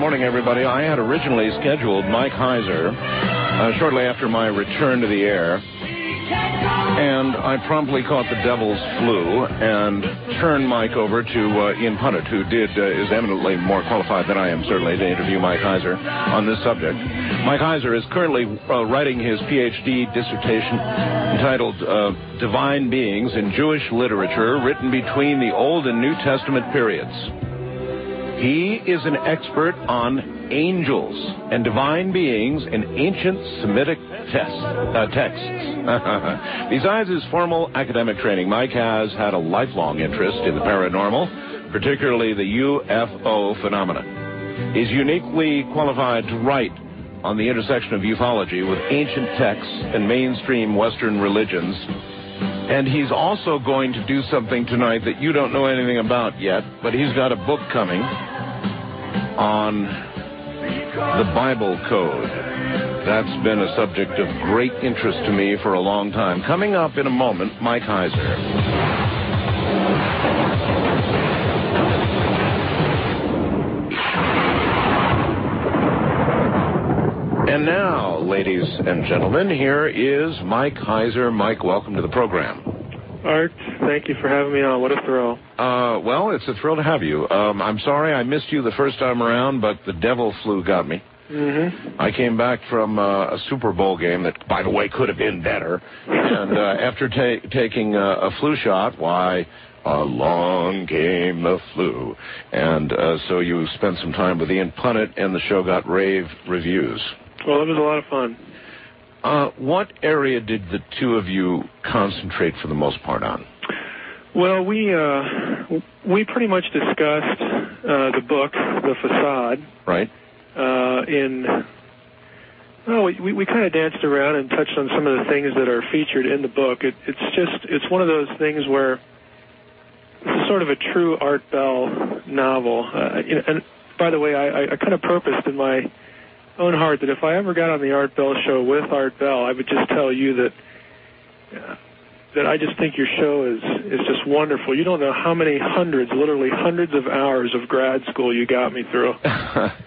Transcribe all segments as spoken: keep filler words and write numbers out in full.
morning, everybody. I had originally scheduled Mike Heiser uh, shortly after my return to the air, and I promptly caught the devil's flu and turned Mike over to uh, Ian Punnett, who did uh, is eminently more qualified than I am, certainly, to interview Mike Heiser on this subject. Mike Heiser is currently uh, writing his P H D dissertation entitled uh, Divine Beings in Jewish Literature, written between the Old and New Testament periods. He is an expert on angels and divine beings in ancient Semitic tests, uh, texts. Besides his formal academic training, Mike has had a lifelong interest in the paranormal, particularly the U F O phenomena. He's uniquely qualified to write on the intersection of ufology with ancient texts and mainstream Western religions. And he's also going to do something tonight that you don't know anything about yet, but he's got a book coming on the Bible Code. That's been a subject of great interest to me for a long time. Coming up in a moment, Mike Heiser. And now, ladies and gentlemen, here is Mike Heiser. Mike, welcome to the program. Art, thank you for having me on. What a thrill. Uh, well, it's a thrill to have you. Um, I'm sorry I missed you the first time around, but the devil flu got me. Mm-hmm. I came back from uh, a Super Bowl game that, by the way, could have been better. And uh, after ta- taking uh, a flu shot, why, along came the flu. And uh, so you spent some time with Ian Punnett, and the show got rave reviews. Well, it was a lot of fun. Uh, what area did the two of you concentrate for the most part on? Well, we uh, we pretty much discussed uh, the book, The Facade. Right. Uh, in well, we we kind of danced around and touched on some of the things that are featured in the book. It, it's just it's one of those things where this is sort of a true Art Bell novel. Uh, and by the way, I, I kind of purposed in my own heart that if I ever got on the Art Bell show with Art Bell, I would just tell you that uh, that I just think your show is is just wonderful. You don't know how many hundreds, literally hundreds of hours of grad school you got me through. Thanks.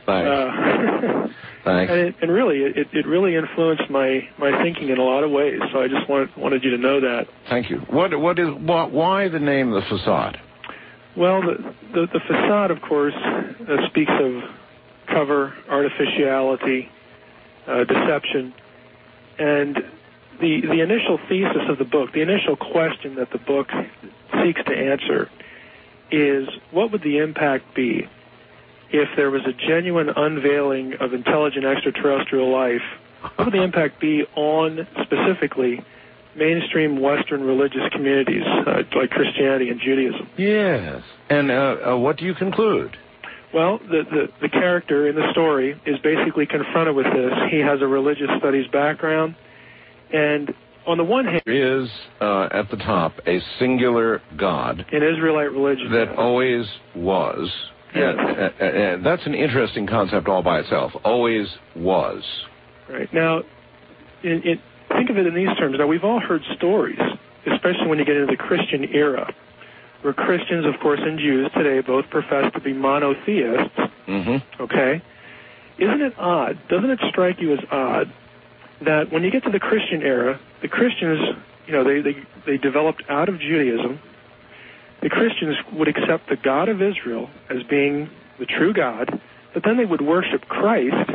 Uh, Thanks. And, it, and really, it, it really influenced my, my thinking in a lot of ways. So I just want, wanted you to know that. Thank you. What what is what, why the name The Facade? Well, the the, the facade, of course, uh, speaks of cover, artificiality, uh, deception, and the the initial thesis of the book, the initial question that the book seeks to answer is, what would the impact be if there was a genuine unveiling of intelligent extraterrestrial life? What would the impact be on, specifically, mainstream Western religious communities uh, like Christianity and Judaism? Yes. And uh, uh, what do you conclude? Well, the, the, the character in the story is basically confronted with this. He has a religious studies background, and on the one hand, there is, uh, at the top, a singular God. In Israelite religion. That always was. Yes. And, and, and that's an interesting concept all by itself. Always was. Right. Now, in, in, think of it in these terms. Now, we've all heard stories, especially when you get into the Christian era, where Christians, of course, and Jews today both profess to be monotheists. Mm-hmm. Okay? Isn't it odd, doesn't it strike you as odd, that when you get to the Christian era, the Christians, you know, they, they, they developed out of Judaism. The Christians would accept the God of Israel as being the true God, but then they would worship Christ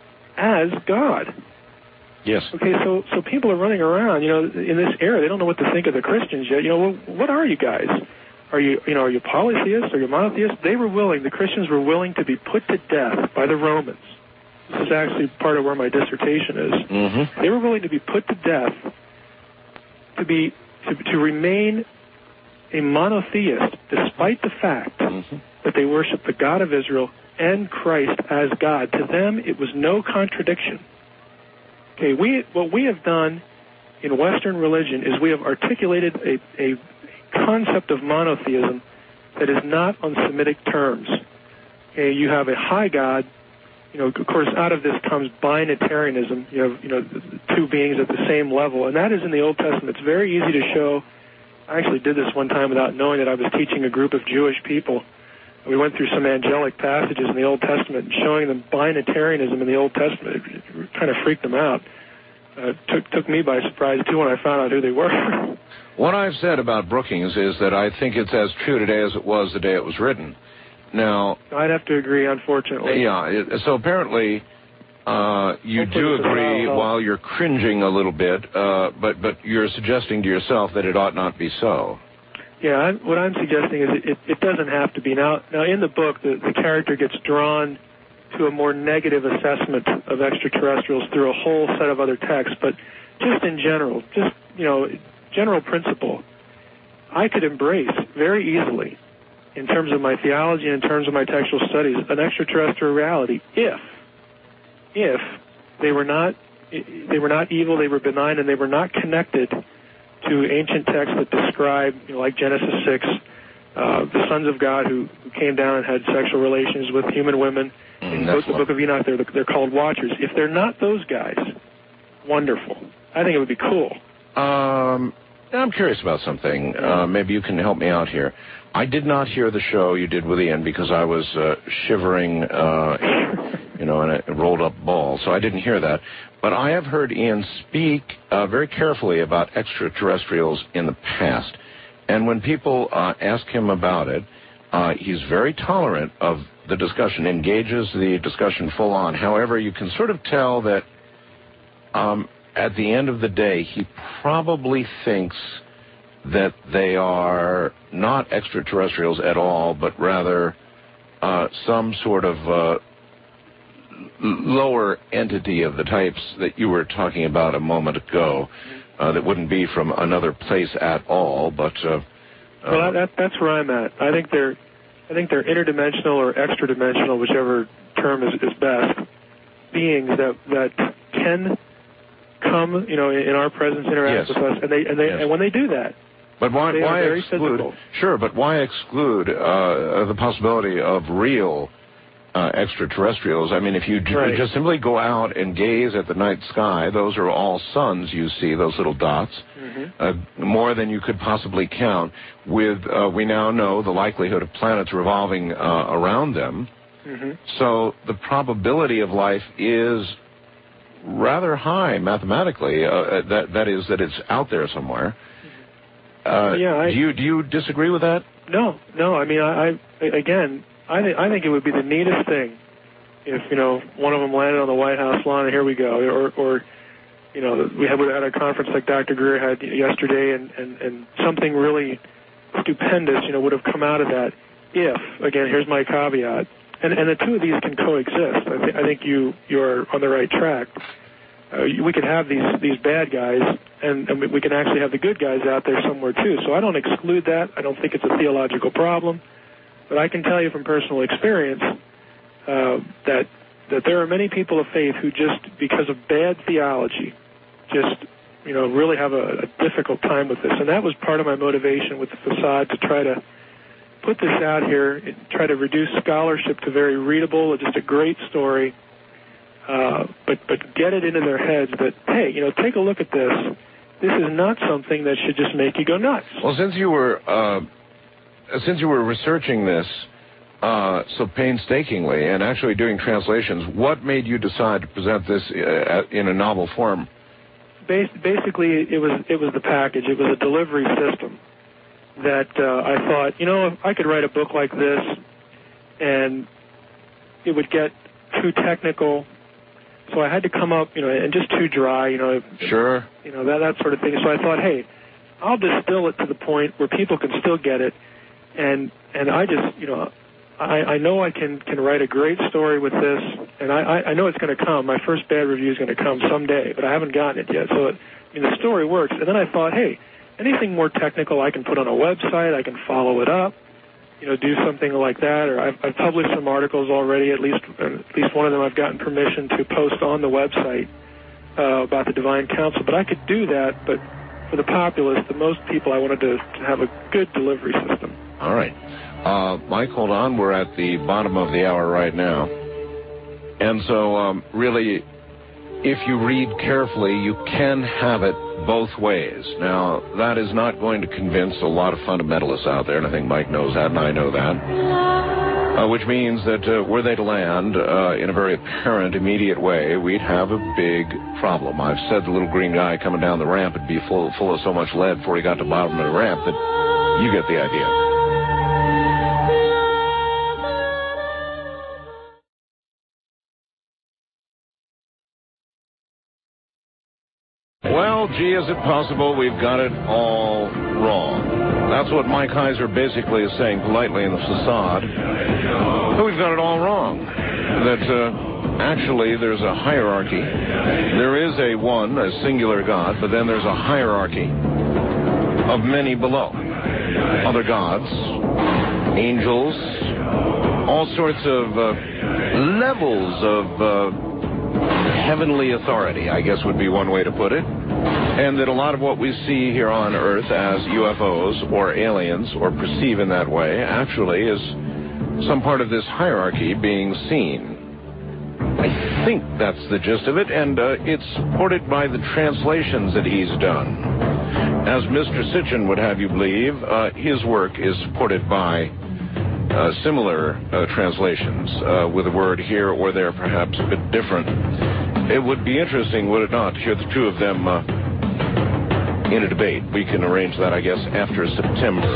as God. Yes. Okay, so so people are running around, you know, in this era, they don't know what to think of the Christians yet. You know, well, what are you guys? Are you, you know, are you polytheists? Are you monotheists? They were willing, the Christians were willing to be put to death by the Romans. This is actually part of where my dissertation is. Mm-hmm. They were willing to be put to death to be to, to remain a monotheist, despite the fact mm-hmm. that they worship the God of Israel and Christ as God. To them, it was no contradiction. Okay, we what we have done in Western religion is we have articulated a, a concept of monotheism that is not on Semitic terms. Okay, you have a high God. You know, of course, out of this comes binitarianism. You have, you know, two beings at the same level, and that is in the Old Testament. It's very easy to show. I actually did this one time without knowing that I was teaching a group of Jewish people We went through some angelic passages in the Old Testament and showing them binatarianism in the Old Testament. It, it kind of freaked them out. Uh, took took me by surprise, too, when I found out who they were. What I've said about Brookings is that I think it's as true today as it was the day it was written. Now, I'd have to agree, unfortunately. Yeah, it, so apparently uh, you Hopefully do it's agree a while you're cringing a little bit, uh, but, but you're suggesting to yourself that it ought not be so. Yeah, I'm, what I'm suggesting is it, it, it doesn't have to be. Now, now in the book, the, the character gets drawn to a more negative assessment of extraterrestrials through a whole set of other texts, but just in general, just, you know, general principle, I could embrace very easily, in terms of my theology and in terms of my textual studies, an extraterrestrial reality if, if they were not, they were not evil, they were benign, and they were not connected to ancient texts that describe, you know, like Genesis six, uh, the sons of God who, who came down and had sexual relations with human women. Mm, in both the Book of Enoch, they're, they're called Watchers. If they're not those guys, wonderful. I think it would be cool. Um, I'm curious about something. Uh, maybe you can help me out here. I did not hear the show you did with Ian because I was uh, shivering, uh, you know, in a rolled-up ball, so I didn't hear that. But I have heard Ian speak uh, very carefully about extraterrestrials in the past. And when people uh, ask him about it, uh, he's very tolerant of the discussion, engages the discussion full on. However, you can sort of tell that um, at the end of the day, he probably thinks that they are not extraterrestrials at all, but rather uh, some sort of uh, lower entity of the types that you were talking about a moment ago, uh, that wouldn't be from another place at all, but... Uh, well, uh, that, that's where I'm at. I think they're, I think they're interdimensional or extra-dimensional, whichever term is, is best, beings that, that can come, you know, in our presence, interact yes. with us, and they, and they, yes. and when they do that, But why, they why are very exclude? physical. Sure, but why exclude uh, the possibility of real uh, extraterrestrials? I mean, if you j- right. just simply go out and gaze at the night sky, those are all suns you see, those little dots, mm-hmm. uh, more than you could possibly count. With uh, we now know the likelihood of planets revolving uh, around them, mm-hmm. so the probability of life is rather high mathematically. Uh, that that is that it's out there somewhere. Uh, yeah, I, do you do you disagree with that? No, no. I mean, I, I again, I think I think it would be the neatest thing if you know one of them landed on the White House lawn and here we go, or or you know we had, we had a conference like Doctor Greer had yesterday, and, and, and something really stupendous, you know, would have come out of that. If again, here's my caveat, and and the two of these can coexist. I, th- I think you you're on the right track. Uh, we could have these these bad guys, and, and we can actually have the good guys out there somewhere too. So I don't exclude that. I don't think it's a theological problem, but I can tell you from personal experience uh, that that there are many people of faith who just because of bad theology, just you know really have a, a difficult time with this. And that was part of my motivation with the facade to try to put this out here, and try to reduce scholarship to very readable, just a great story. Uh, but but get it into their heads that, hey, you know, take a look at this. This is not something that should just make you go nuts. Well, since you were uh, since you were researching this uh, so painstakingly and actually doing translations, what made you decide to present this uh, in a novel form? Bas- basically, it was it was the package. It was a delivery system that uh, I thought, you know, if I could write a book like this, and it would get too technical. So I had to come up, you know, and just too dry, you know. Sure. You know, that, that sort of thing. So I thought, hey, I'll distill it to the point where people can still get it. And and I just, you know, I, I know I can, can write a great story with this. And I, I, I know it's going to come. My first bad review is going to come someday, but I haven't gotten it yet. So, it, I mean, the story works. And then I thought, hey, anything more technical I can put on a website. I can follow it up. You know, do something like that, or I've, I've published some articles already. At least, at least one of them, I've gotten permission to post on the website uh, about the Divine Council. But I could do that. But for the populace, the most people, I wanted to, to have a good delivery system. All right, uh, Mike, hold on. We're at the bottom of the hour right now, and so um, really, if you read carefully, you can have it both ways. Now, that is not going to convince a lot of fundamentalists out there, and I think Mike knows that, and I know that. Uh, which means that uh, were they to land uh, in a very apparent, immediate way, we'd have a big problem. I've said the little green guy coming down the ramp would be full, full of so much lead before he got to the bottom of the ramp that you get the idea. Well, gee, is it possible we've got it all wrong? That's what Mike Heiser basically is saying politely in the facade. But we've got it all wrong. That uh, actually there's a hierarchy. There is a one, a singular God, but then there's a hierarchy of many below. Other gods, angels, all sorts of uh, levels of uh, heavenly authority, I guess would be one way to put it. And that a lot of what we see here on Earth as U F Os or aliens or perceive in that way actually is some part of this hierarchy being seen. I think that's the gist of it, and uh, it's supported by the translations that he's done. As Mister Sitchin would have you believe, uh, his work is supported by uh, similar uh, translations, uh, with a word here or there perhaps a bit different. It would be interesting, would it not, to hear the two of them uh, in a debate. We can arrange that, I guess, after September.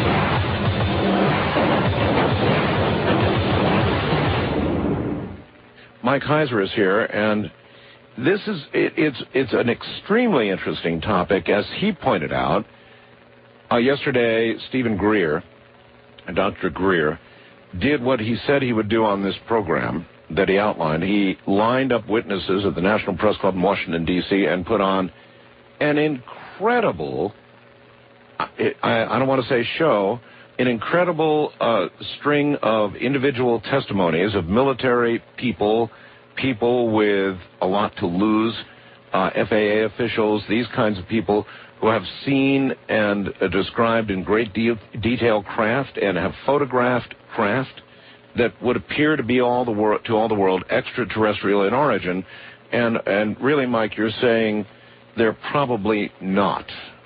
Mike Heiser is here, and this is it, it's it's an extremely interesting topic, as he pointed out. Uh, yesterday, Stephen Greer, Doctor Greer, did what he said he would do on this program that he outlined. He lined up witnesses at the National Press Club in Washington, D C, and put on an incredible, I, I don't want to say show, an incredible uh, string of individual testimonies of military people, people with a lot to lose, uh, F A A officials, these kinds of people who have seen and uh, described in great de- detail craft and have photographed craft that would appear to be all the wor- to all the world extraterrestrial in origin. And, and really, Mike, you're saying they're probably not.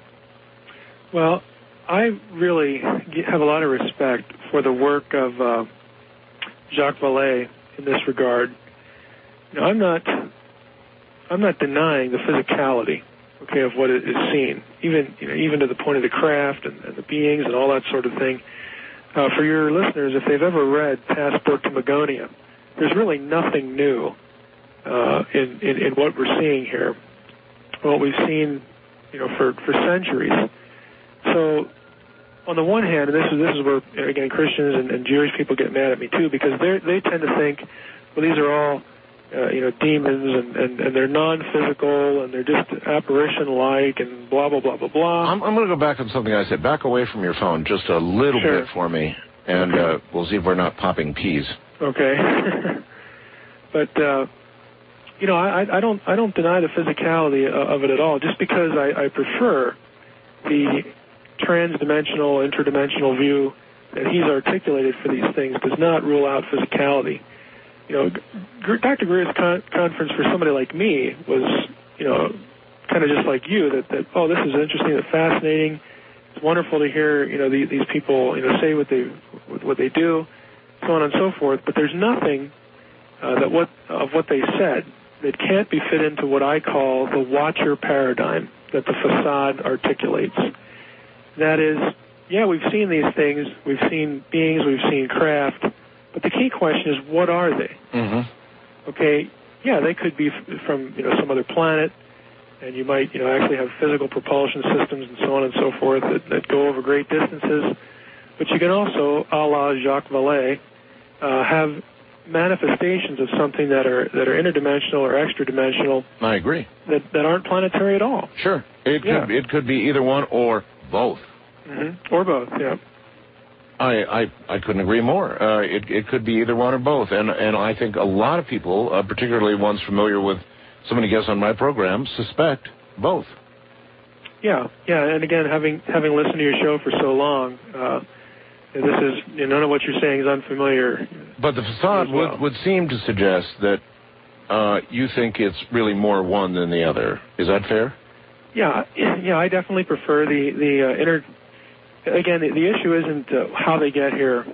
Well, I really have a lot of respect for the work of uh, Jacques Vallée in this regard. You know, I'm not, I'm not denying the physicality, okay, of what is seen, even you know, even to the point of the craft and, and the beings and all that sort of thing. Uh, for your listeners, if they've ever read Passport to Magonia, there's really nothing new uh, in, in in what we're seeing here. What we've seen, you know, for, for centuries. So, on the one hand, and this is this is where again Christians and, and Jewish people get mad at me too, because they they tend to think, well, these are all, uh, you know, demons and, and, and they're non-physical and they're just apparition-like and blah blah blah blah blah. I'm, I'm going to go back on something I said. Back away from your phone just a little sure. bit for me, and okay. uh, we'll see if we're not popping peas. Okay, but. Uh, You know, I, I don't I don't deny the physicality of it at all. Just because I, I prefer the trans-dimensional, interdimensional view that he's articulated for these things does not rule out physicality. You know, Doctor Greer's con- conference for somebody like me was, you know, kind of just like you. That, that oh, this is interesting, and fascinating. It's wonderful to hear, you know, the, these people, you know, say what they what they do, so on and so forth. But there's nothing uh, that what of what they said that can't be fit into what I call the watcher paradigm that the facade articulates. That is, yeah, we've seen these things, we've seen beings, we've seen craft, but the key question is, what are they? Mm-hmm. Okay, yeah, they could be f- from, you know, some other planet, and you might, you know, actually have physical propulsion systems and so on and so forth that, that go over great distances, but you can also, a la Jacques Vallée, uh, have manifestations of something that are that are interdimensional or extra-dimensional. I agree. That that aren't planetary at all. Sure, it yeah. could it could be either one or both. Mm-hmm. Or both, yeah. I, I I couldn't agree more. Uh, it it could be either one or both, and and I think a lot of people, uh, particularly ones familiar with so many guests on my program, suspect both. Yeah, yeah, and again, having having listened to your show for so long. Uh, This is, you know, none of what you're saying is unfamiliar. But the facade well. would, would seem to suggest that uh, you think it's really more one than the other. Is that fair? Yeah, yeah, I definitely prefer the, the uh, inner... Again, the, the issue isn't uh, how they get here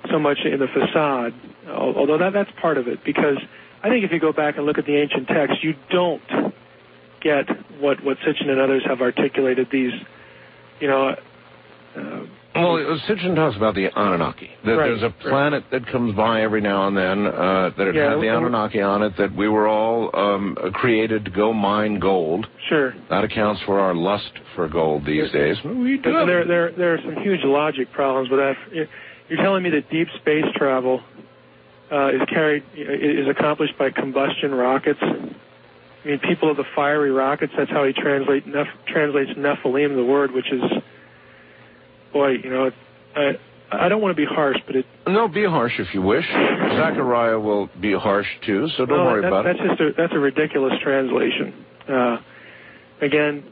so much in the facade, although that, that's part of it, because I think if you go back and look at the ancient texts, you don't get what, what Sitchin and others have articulated, these, you know... Uh, well, Sitchin talks about the Anunnaki, that right, there's a planet right. that comes by every now and then, uh, that it yeah, had the Anunnaki on it, that we were all um, created to go mine gold. Sure. That accounts for our lust for gold these days. We do. There, there, there are some huge logic problems with that. You're telling me that deep space travel uh, is carried, is accomplished by combustion rockets? I mean, people of the fiery rockets, that's how he translate, nef- translates Nephilim, the word, which is... Boy, you know, I I don't want to be harsh, but it... No, be harsh if you wish. Zechariah will be harsh, too, so don't no, worry that, about that's it. Just a, that's a ridiculous translation. Uh, again,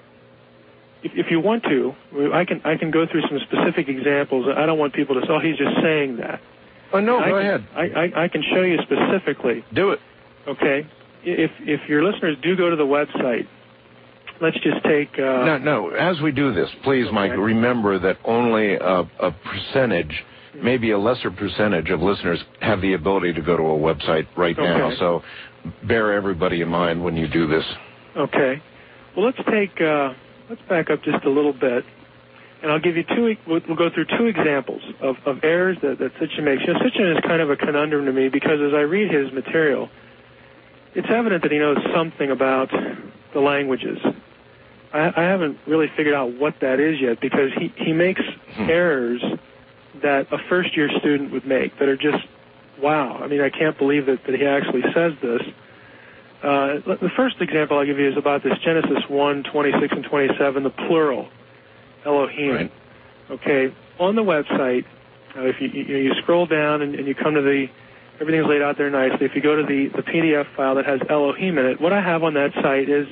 if, if you want to, I can I can go through some specific examples. I don't want people to say, oh, he's just saying that. Oh, no, I go can, ahead. I, I, I can show you specifically. Do it. Okay? If, if your listeners do go to the website, let's just take... Uh, no, no. As we do this, please, okay. Mike, remember that only a, a percentage, maybe a lesser percentage of listeners have the ability to go to a website right okay. now. So bear everybody in mind when you do this. Okay. Well, let's take... Uh, let's back up just a little bit, and I'll give you two... We'll, we'll go through two examples of, of errors that, that Sitchin makes. You know, Sitchin is kind of a conundrum to me because as I read his material, it's evident that he knows something about the languages. I, I haven't really figured out what that is yet because he, he makes hmm. errors that a first-year student would make that are just, wow. I mean, I can't believe that, that he actually says this. Uh, the first example I'll give you is about this Genesis one, twenty-six and twenty-seven, the plural, Elohim. Right. Okay, on the website, uh, if you, you, you scroll down and, and you come to the, everything's laid out there nicely. If you go to the, the P D F file that has Elohim in it, what I have on that site is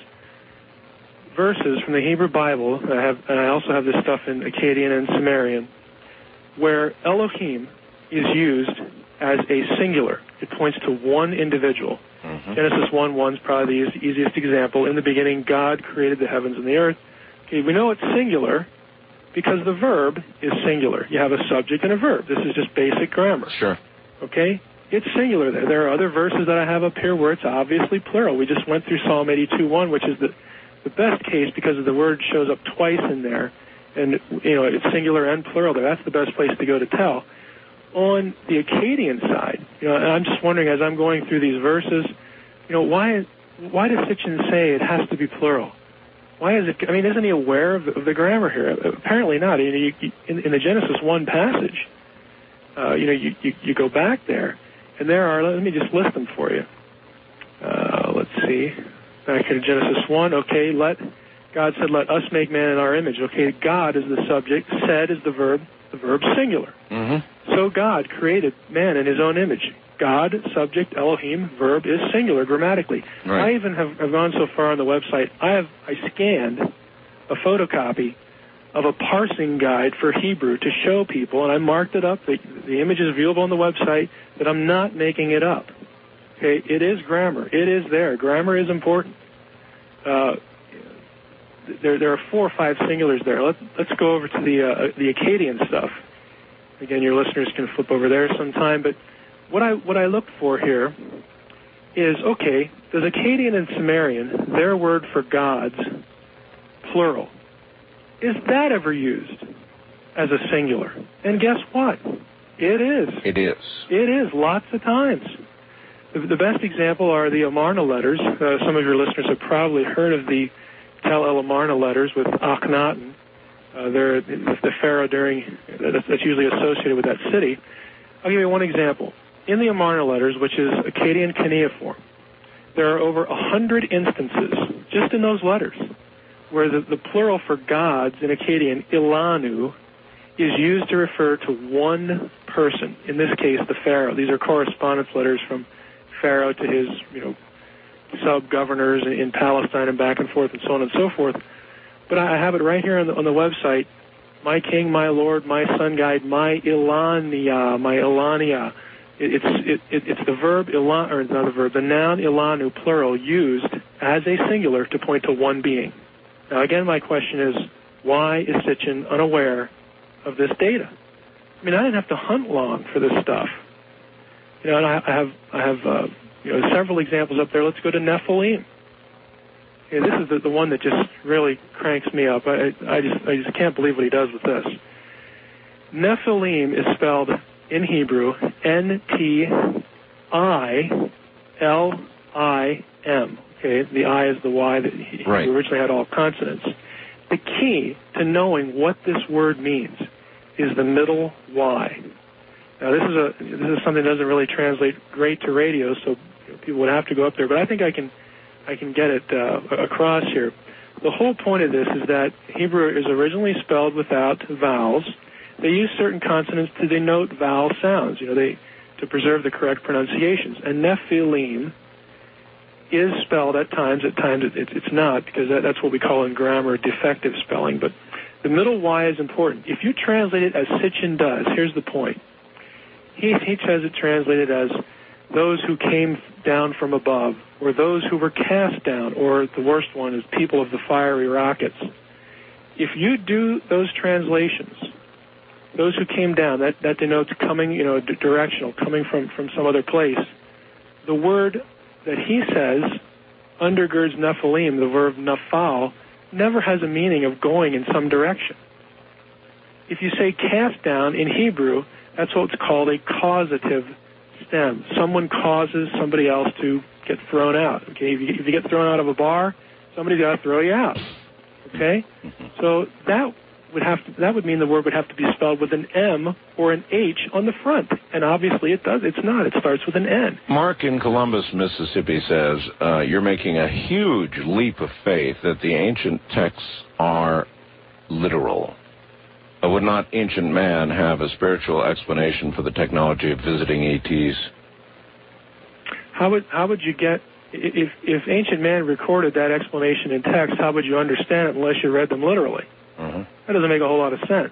verses from the Hebrew Bible. I have, and I also have this stuff in Akkadian and Sumerian, where Elohim is used as a singular. It points to one individual. Mm-hmm. Genesis one one is probably the easiest example. In the beginning, God created the heavens and the earth. Okay, we know it's singular because the verb is singular. You have a subject and a verb. This is just basic grammar. Sure. Okay? It's singular there. There are other verses that I have up here where it's obviously plural. We just went through Psalm eighty-two one, which is the The best case because the word shows up twice in there, and you know it's singular and plural there. That's the best place to go to tell. On the Akkadian side, you know, and I'm just wondering as I'm going through these verses, you know, why why does Sitchin say it has to be plural? Why is it? I mean, isn't he aware of the, of the grammar here? Apparently not. You know, you, you, in, in the Genesis one passage, uh, you know, you, you you go back there, and there are. Let me just list them for you. Uh, let's see. Back here to Genesis one, okay, let, God said, let us make man in our image. Okay, God is the subject, said is the verb, the verb singular. Mm-hmm. So God created man in his own image. God, subject, Elohim, verb is singular grammatically. Right. I even have, have gone so far on the website, I have I scanned a photocopy of a parsing guide for Hebrew to show people, and I marked it up, the, the image is viewable on the website, that I'm not making it up. Okay, it is grammar. It is there. Grammar is important. Uh, there, there are four or five singulars there. Let's let's go over to the uh, the Akkadian stuff. Again, your listeners can flip over there sometime. But what I what I looked for here is okay. Does Akkadian and Sumerian, their word for gods, plural, is that ever used as a singular? And guess what? It is. It is. It is lots of times. The best example are the Amarna letters. Uh, some of your listeners have probably heard of the Tel El Amarna letters with Akhenaten. Uh, they're the pharaoh during that's, that's usually associated with that city. I'll give you one example. In the Amarna letters, which is Akkadian cuneiform, there are over a hundred instances just in those letters where the, the plural for gods in Akkadian, Ilanu, is used to refer to one person. In this case, the pharaoh. These are correspondence letters from Pharaoh to his, you know, sub-governors in, in Palestine and back and forth and so on and so forth. But I have it right here on the, on the website. My king, my lord, my sun guide, my Ilania, my Ilania. It, it's it, it, it's the verb Ilan, or not the verb, the noun Ilanu, plural, used as a singular to point to one being. Now again, my question is, why is Sitchin unaware of this data? I mean, I didn't have to hunt long for this stuff. You know, and I, I have, I have, uh, you know, several examples up there. Let's go to Nephilim. Okay, this is the, the one that just really cranks me up. I, I just, I just can't believe what he does with this. Nephilim is spelled in Hebrew N T I L I M. Okay, the I is the Y that he, right. he originally had all consonants. The key to knowing what this word means is the middle Y. Now, this is a this is something that doesn't really translate great to radio, so you know, people would have to go up there. But I think I can I can get it uh, across here. The whole point of this is that Hebrew is originally spelled without vowels. They use certain consonants to denote vowel sounds. You know, they to preserve the correct pronunciations. And Nephilim is spelled at times. At times it, it, it's not, because that, that's what we call in grammar defective spelling. But the middle Y is important. If you translate it as Sitchin does, here's the point. He, he has it translated as those who came down from above, or those who were cast down, or the worst one is people of the fiery rockets. If you do those translations, those who came down, that, that denotes coming, you know, d- directional, coming from, from some other place. The word that he says undergirds Nephilim, the verb nafal, never has a meaning of going in some direction. If you say cast down in Hebrew, that's what's called a causative stem. Someone causes somebody else to get thrown out. Okay, if you, if you get thrown out of a bar, somebody's got to throw you out. Okay, so that would have to, that would mean the word would have to be spelled with an M or an H on the front, and obviously it does. It's not. It starts with an N. Mark in Columbus, Mississippi says uh, you're making a huge leap of faith that the ancient texts are literal. Uh, would not ancient man have a spiritual explanation for the technology of visiting E Ts? How would how would you get if if ancient man recorded that explanation in text? How would you understand it unless you read them literally? Mm-hmm. That doesn't make a whole lot of sense.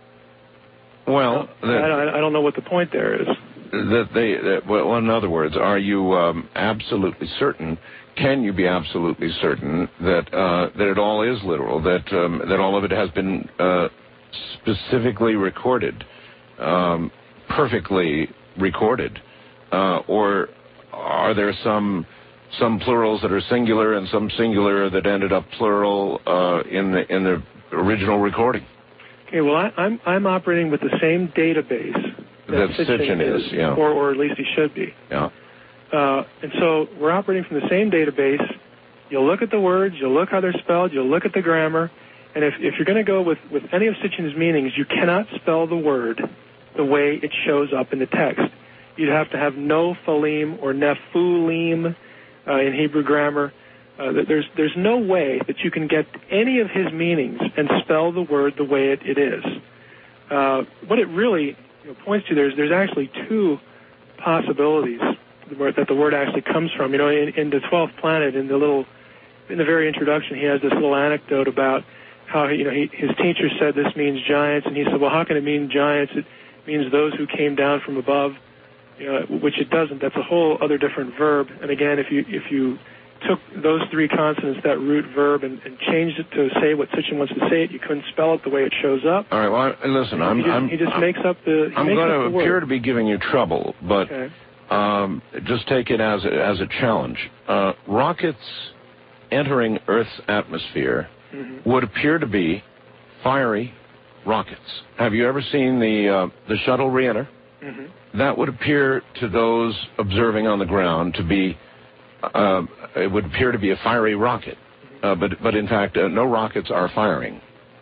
Well, I, I, I don't know what the point there is. That they, that, well, in other words, are you um, absolutely certain? Can you be absolutely certain that uh, that it all is literal? That um, that all of it has been uh, specifically recorded, um, perfectly recorded, uh, or are there some some plurals that are singular and some singular that ended up plural uh, in the in the original recording? Okay, well, I, I'm I'm operating with the same database that, that Sitchin is, yeah, or or at least he should be. Yeah. Uh, and so we're operating from the same database. You'll look at the words, you'll look how they're spelled, you'll look at the grammar, and if if you're going to go with with any of Sitchin's meanings, you cannot spell the word the way it shows up in the text. You'd have to have no phalim or nephulim uh, in Hebrew grammar. Uh, there's there's no way that you can get any of his meanings and spell the word the way it, it is. Uh, what it really you know, points to, there's there's actually two possibilities that the word actually comes from. You know, in, in the twelfth planet, in the little, in the very introduction, he has this little anecdote about how you know he, his teacher said this means giants, and he said, well, how can it mean giants? It means those who came down from above. You know, which it doesn't. That's a whole other different verb. And again, if you if you took those three consonants, that root verb, and, and changed it to say what Sitchin wants to say it, you couldn't spell it the way it shows up. All right, well, I, listen, I'm... He just, I'm, he just I'm, makes up the I'm going to appear word. to be giving you trouble, but okay. um, just take it as a, as a challenge. Uh, rockets entering Earth's atmosphere mm-hmm. would appear to be fiery rockets. Have you ever seen the, uh, the shuttle re-enter? Mm-hmm. That would appear to those observing on the ground to be... Uh, it would appear to be a fiery rocket, uh, but but in fact, uh, no rockets are firing.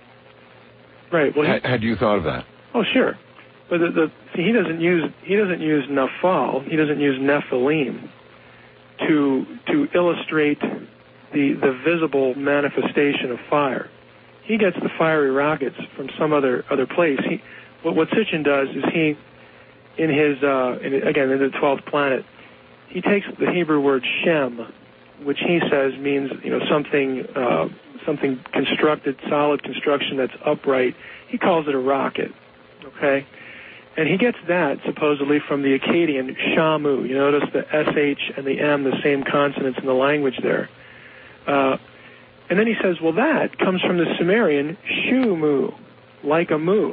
Right. Well, he, H- had you thought of that? Oh, sure. But the, the, see, he doesn't use he doesn't use nafal. He doesn't use nephilim to to illustrate the the visible manifestation of fire. He gets the fiery rockets from some other other place. He what what Sitchin does is he in his uh, in, again in the twelfth planet. He takes the Hebrew word shem, which he says means, you know, something uh, something constructed, solid construction that's upright. He calls it a rocket, okay? And he gets that, supposedly, from the Akkadian shamu. You notice the S H and the M, the same consonants in the language there. Uh, and then he says, well, that comes from the Sumerian shumu, like a mu.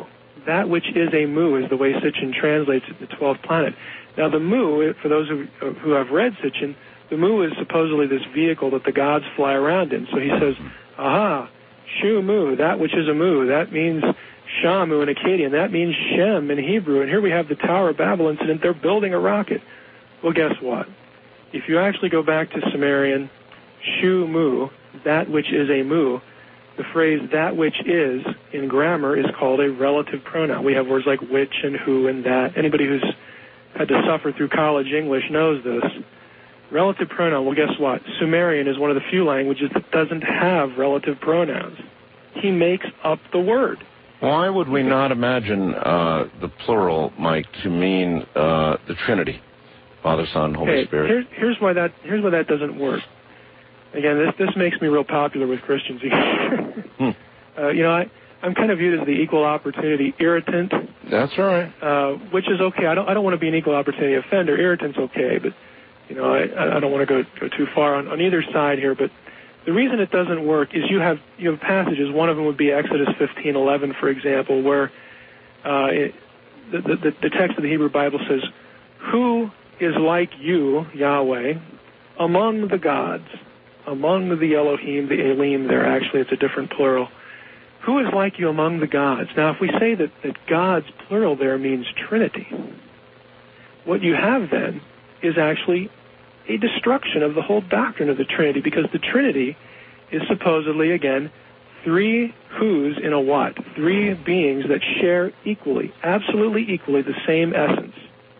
that which is a mu is the way Sitchin translates it, the twelfth planet. Now the mu, for those who, who have read Sitchin, the mu is supposedly this vehicle that the gods fly around in. So he says, aha, Shu mu, that which is a mu, that means Shamu in Akkadian, that means Shem in Hebrew. And here we have the Tower of Babel incident, they're building a rocket. Well, guess what? If you actually go back to Sumerian, Shu mu, that which is a mu, the phrase that which is in grammar is called a relative pronoun. We have words like which and who and that. Anybody who's had to suffer through college English knows this. Relative pronoun, well, guess what? Sumerian is one of the few languages that doesn't have relative pronouns. He makes up the word. Why would we not imagine uh, the plural, Mike, to mean uh, the Trinity, Father, Son, Holy okay, Spirit? Here, here's why that here's why that doesn't work. Again, this this makes me real popular with Christians. hmm. uh, you know, I, I'm kind of viewed as the equal opportunity irritant. That's all right. Uh, which is okay. I don't I don't want to be an equal opportunity offender. Irritant's okay, but you know, I I don't want to go, go too far on, on either side here. But the reason it doesn't work is you have you have passages. One of them would be Exodus fifteen eleven, for example, where uh, it, the, the the text of the Hebrew Bible says, "Who is like you, Yahweh, among the gods?" Among the Elohim, the Elim, there actually, it's a different plural. Who is like you among the gods? Now, if we say that, that gods, plural there, means Trinity, what you have then is actually a destruction of the whole doctrine of the Trinity, because the Trinity is supposedly, again, three who's in a what? Three beings that share equally, absolutely equally, the same essence.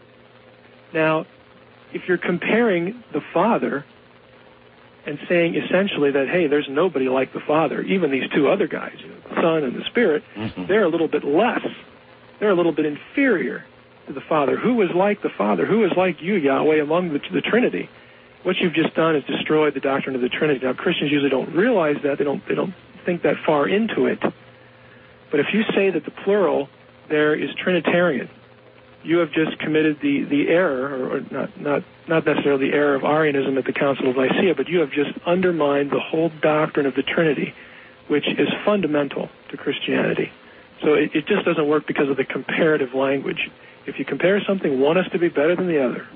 Now, if you're comparing the Father and saying essentially that, hey, there's nobody like the Father, even these two other guys, you know, the Son and the Spirit, mm-hmm. they're a little bit less. They're a little bit inferior to the Father. Who is like the Father? Who is like you, Yahweh, among the, the Trinity? What you've just done is destroyed the doctrine of the Trinity. Now, Christians usually don't realize that. They don't, they don't think that far into it. But if you say that the plural there is Trinitarian, you have just committed the, the error, or not, not not necessarily the error of Arianism at the Council of Nicaea, but you have just undermined the whole doctrine of the Trinity, which is fundamental to Christianity. So it, it just doesn't work because of the comparative language. If you compare something, one has to be better than the other.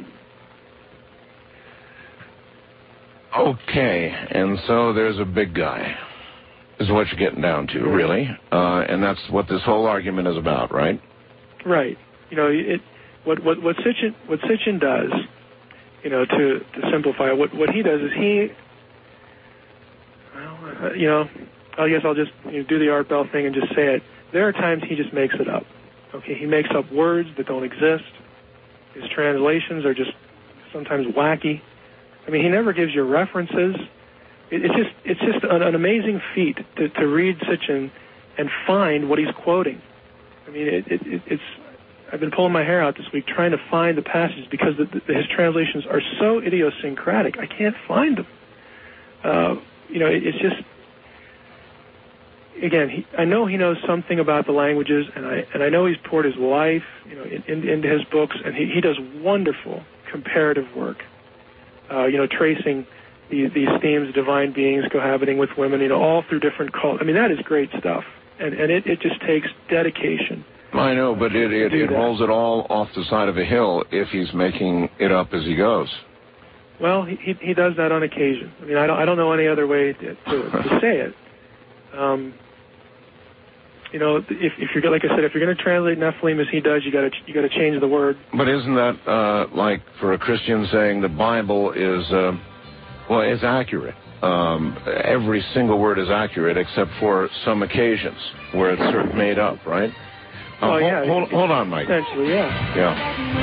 Okay, and so there's a big guy, is what you're getting down to, really. Uh, and that's what this whole argument is about, right? Right. You know, it, what what what Sitchin what Sitchin does, you know, to, to simplify, what what he does is he, well, uh, you know, I guess I'll just you know, do the Art Bell thing and just say it. There are times he just makes it up. Okay, he makes up words that don't exist. His translations are just sometimes wacky. I mean, he never gives you references. It, it's just it's just an, an amazing feat to, to read Sitchin and find what he's quoting. I mean, it, it, it, it's. I've been pulling my hair out this week trying to find the passages because the, the, his translations are so idiosyncratic. I can't find them. Uh, you know, it, it's just, again, he, I know he knows something about the languages, and I and I know he's poured his life, you know, in, in, into his books, and he, he does wonderful comparative work. Uh, you know, tracing the, these themes of divine beings cohabiting with women, you know, all through different cultures. I mean, that is great stuff, and and it, it just takes dedication. I know, but it, it, it rolls it all off the side of a hill if he's making it up as he goes. Well, he he does that on occasion. I mean, I don't I don't know any other way to, to, to say it. Um, you know, if if you're like I said, if you're going to translate Nephilim as he does, you got to you got to change the word. But isn't that uh, like for a Christian saying the Bible is uh, well is accurate? Um, every single word is accurate except for some occasions where it's sort of made up, right? Uh, oh, hold, yeah. hold, hold on, Mike. Essentially, yeah. Yeah.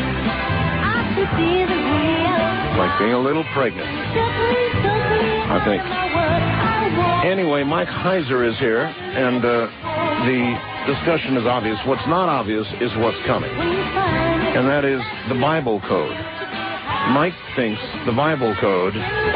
Like being a little pregnant, I think. Anyway, Mike Heiser is here, and uh, the discussion is obvious. What's not obvious is what's coming, and that is the Bible Code. Mike thinks the Bible Code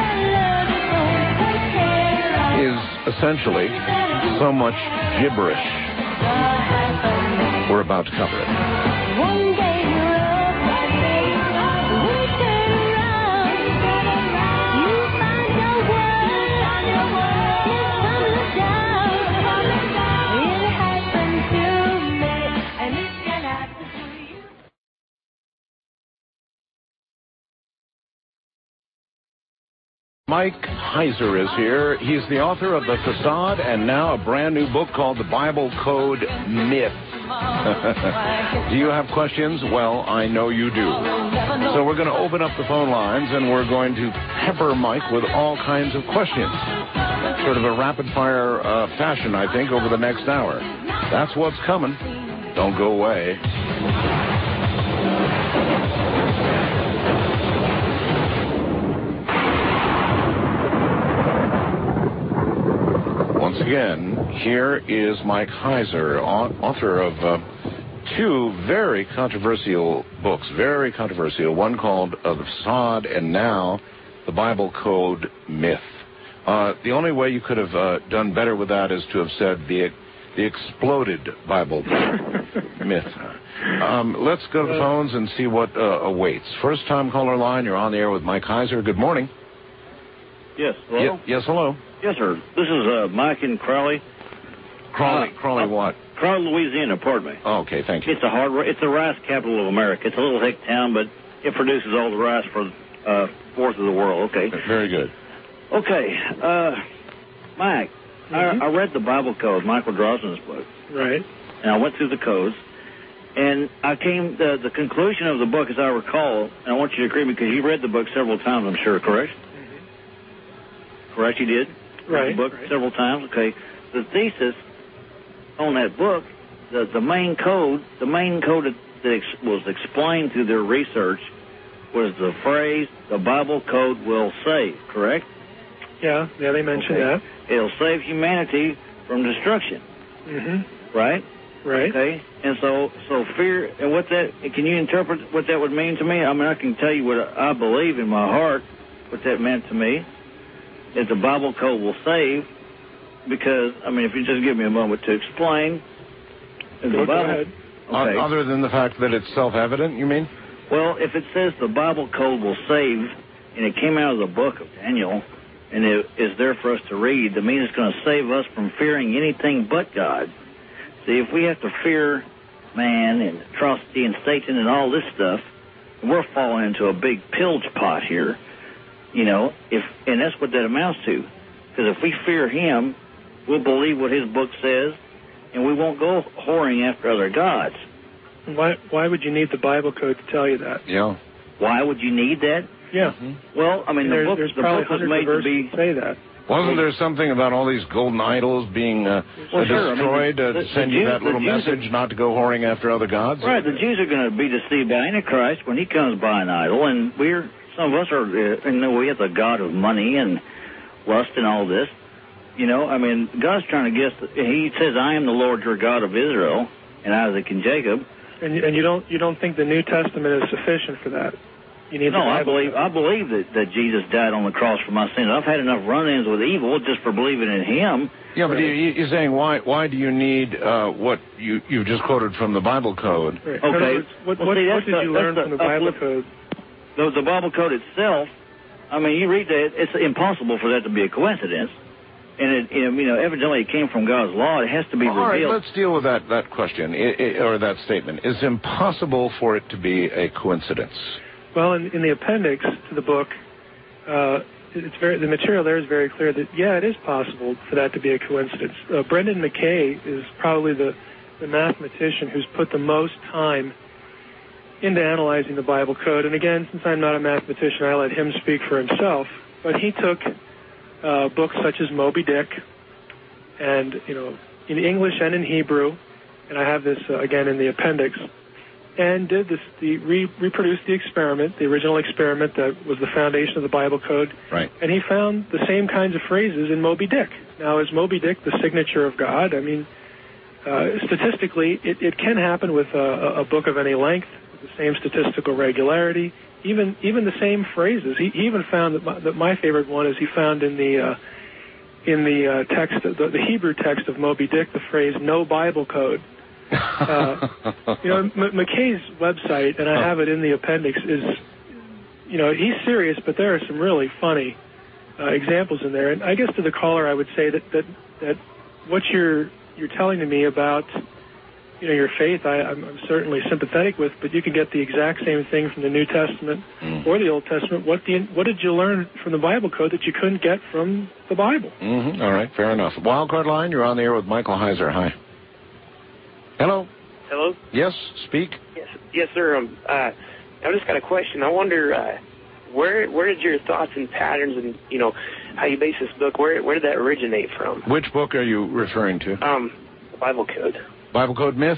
is essentially so much gibberish. We're about to cover it. One day you're up, we turn around. You find your word, you come down. It happened to me, and it Mike Heiser is here. He's the author of The Facade and now a brand new book called The Bible Code Myth. Do you have questions? Well, I know you do. So we're going to open up the phone lines and we're going to pepper Mike with all kinds of questions. Sort of a rapid-fire uh, fashion, I think, over the next hour. That's what's coming. Don't go away. Once again, here is Mike Heiser, author of uh, two very controversial books, very controversial. One called uh, The Facade and now The Bible Code Myth. Uh, the only way you could have uh, done better with that is to have said the the exploded Bible myth. Um, let's go to the phones and see what uh, awaits. First time caller line, you're on the air with Mike Heiser. Good morning. Yes, hello? Y- yes, hello. Yes, sir. This is uh, Mike in Crowley. Crowley, Uh, Crowley uh, what? Crowley, Louisiana, pardon me. Oh, okay, thank you. It's a hard, it's the rice capital of America. It's a little hick town, but it produces all the rice for uh, fourth of the world. Okay. Very good. Okay, uh, Mike, Mm-hmm. I, I read the Bible Code, Michael Drosnin's book, Right. and I went through the codes, and I came, the, the conclusion of the book, as I recall, and I want you to agree because you read the book several times, I'm sure, correct? Mm-hmm. Correct, you did? Right. Read the book right. several times, okay. The thesis on that book, the, the main code, the main code that, that ex- was explained through their research was the phrase, the Bible Code will save, correct? Yeah, yeah, they mentioned Okay. It'll save humanity from destruction, that. Mm-hmm. right? Right. Okay, and so so fear, and what that, can you interpret what that would mean to me? I mean, I can tell you what I believe in my heart, what that meant to me, is the Bible Code will save, because, I mean, if you just give me a moment to explain. Go, the go Bible, ahead. okay. Uh, other than the fact that it's self-evident, you mean? Well, if it says the Bible Code will save, and it came out of the book of Daniel, and it is there for us to read, that means it's going to save us from fearing anything but God. See, if we have to fear man and atrocity and Satan and all this stuff, we're falling into a big pilge pot here, you know, if and that's what that amounts to. Because if we fear him, we'll believe what his book says, and we won't go whoring after other gods. Why why would you need the Bible code to tell you that? Yeah. Why would you need that? Yeah. Mm-hmm. Well, I mean, the There's, book, there's the probably book was hundreds made of to verses be... that say that. Wasn't there something about all these golden idols being uh, Well, sure. I mean, destroyed the- uh, the- to send the you Jews- that little the Jews are- message not to go whoring after other gods? Right, the Jews are going to be deceived by Antichrist when he comes by an idol, and we're, some of us are, uh, you know, we have the God of money and lust and all this. You know, I mean, God's trying to guess, he says, I am the Lord your God of Israel, and Isaac and Jacob. And you- and you don't you don't think the New Testament is sufficient for that? You need No, the I Bible believe code. I believe that, that Jesus died on the cross for my sins. I've had enough run-ins with evil just for believing in him. Yeah, but you, you're saying why why do you need uh, what you, you just quoted from the Bible Code? Right. In other Okay. words, What, Well, what, see, what that's did the- you that's learn the from the Bible uplift- code? The, the Bible code itself, I mean, you read that, it's impossible for that to be a coincidence. And, it, you know, evidently it came from God's law. It has to be All right, revealed. let's deal with that, that question, I, I, or that statement. It's impossible for it to be a coincidence. Well, in, in the appendix to the book, uh, it's very the material there is very clear that yeah, it is possible for that to be a coincidence. Uh, Brendan McKay is probably the the mathematician who's put the most time into analyzing the Bible code. And again, since I'm not a mathematician, I let him speak for himself. But he took uh, books such as Moby Dick, and you know, in English and in Hebrew, and I have this uh, again in the appendix, and did this, the re- reproduced the experiment, the original experiment that was the foundation of the Bible code. Right. And he found the same kinds of phrases in Moby Dick. Now, is Moby Dick the signature of God? I mean, uh, statistically, it, it can happen with a, a book of any length, with the same statistical regularity, even even the same phrases. He, he even found that my, that my favorite one is he found in the uh, in the uh, text, the, the Hebrew text of Moby Dick, the phrase "no Bible code." uh, you know, M- McKay's website, and I have it in the appendix, is, you know, he's serious, but there are some really funny uh, examples in there. And I guess to the caller, I would say that that, that what you're you're telling to me about you know, your faith, I, I'm, I'm certainly sympathetic with, but you can get the exact same thing from the New Testament mm. or the Old Testament. What, the, what did you learn from the Bible code that you couldn't get from the Bible? Mm-hmm. All right, fair enough. Wildcard line, you're on the air with Michael Heiser. Hi. Hello. Hello? Yes, speak. Yes, yes sir. Um, uh, I just got a question. I wonder uh, where where did your thoughts and patterns and, you know, how you base this book, where where did that originate from? Which book are you referring to? Um, the Bible Code. Bible Code Myth?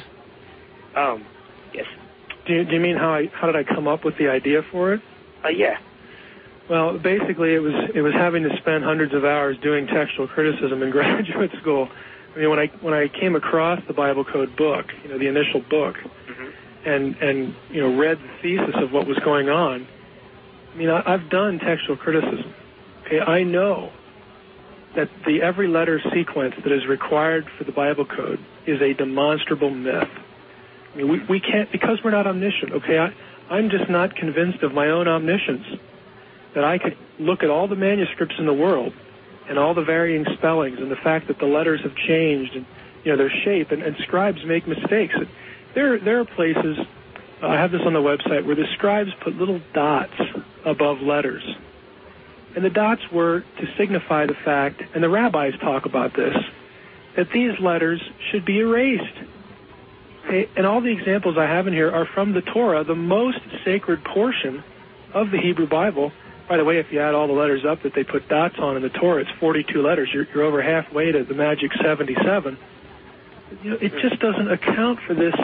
Um, yes. Do you, do you mean how I how did I come up with the idea for it? Uh, yeah. Well, basically, it was it was having to spend hundreds of hours doing textual criticism in graduate school. I mean, when I when I came across the Bible Code book, you know, the initial book, mm-hmm. and and you know, read the thesis of what was going on. I mean, I, I've done textual criticism. Okay, I know that the every letter sequence that is required for the Bible Code is a demonstrable myth. I mean, we we can't, because we're not omniscient. Okay, I, I'm just not convinced of my own omniscience that I could look at all the manuscripts in the world and all the varying spellings and the fact that the letters have changed and, you know, their shape, and, and scribes make mistakes. There, there are places, uh, I have this on the website, where the scribes put little dots above letters. And the dots were to signify the fact, and the rabbis talk about this, that these letters should be erased. Okay? And all the examples I have in here are from the Torah, the most sacred portion of the Hebrew Bible. By the way, if you add all the letters up that they put dots on in the Torah, it's forty-two letters. You're, you're over halfway to the magic seventy-seven. You know, it just doesn't account for this.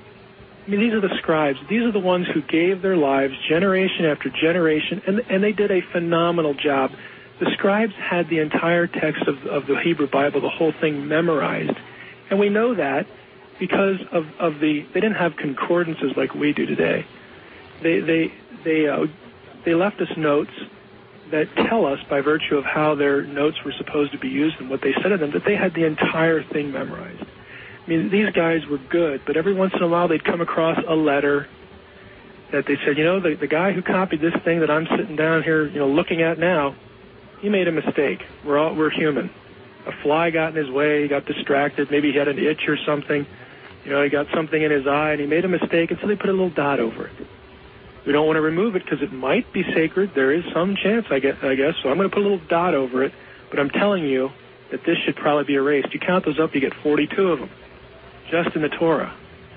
I mean, these are the scribes. These are the ones who gave their lives generation after generation, and, and they did a phenomenal job. The scribes had the entire text of, of the Hebrew Bible, the whole thing memorized. And we know that because of, of the, they didn't have concordances like we do today. They, they, they, uh, They left us notes that tell us, by virtue of how their notes were supposed to be used and what they said in them, that they had the entire thing memorized. I mean, these guys were good, but every once in a while they'd come across a letter that they said, you know, the, the guy who copied this thing that I'm sitting down here, you know, looking at now, he made a mistake. We're all, we're human. A fly got in his way, he got distracted, maybe he had an itch or something. You know, he got something in his eye, and he made a mistake, and so they put a little dot over it. We don't want to remove it because it might be sacred. There is some chance, I guess, I guess. So I'm going to put a little dot over it. But I'm telling you that this should probably be erased. You count those up, you get forty-two of them, just in the Torah.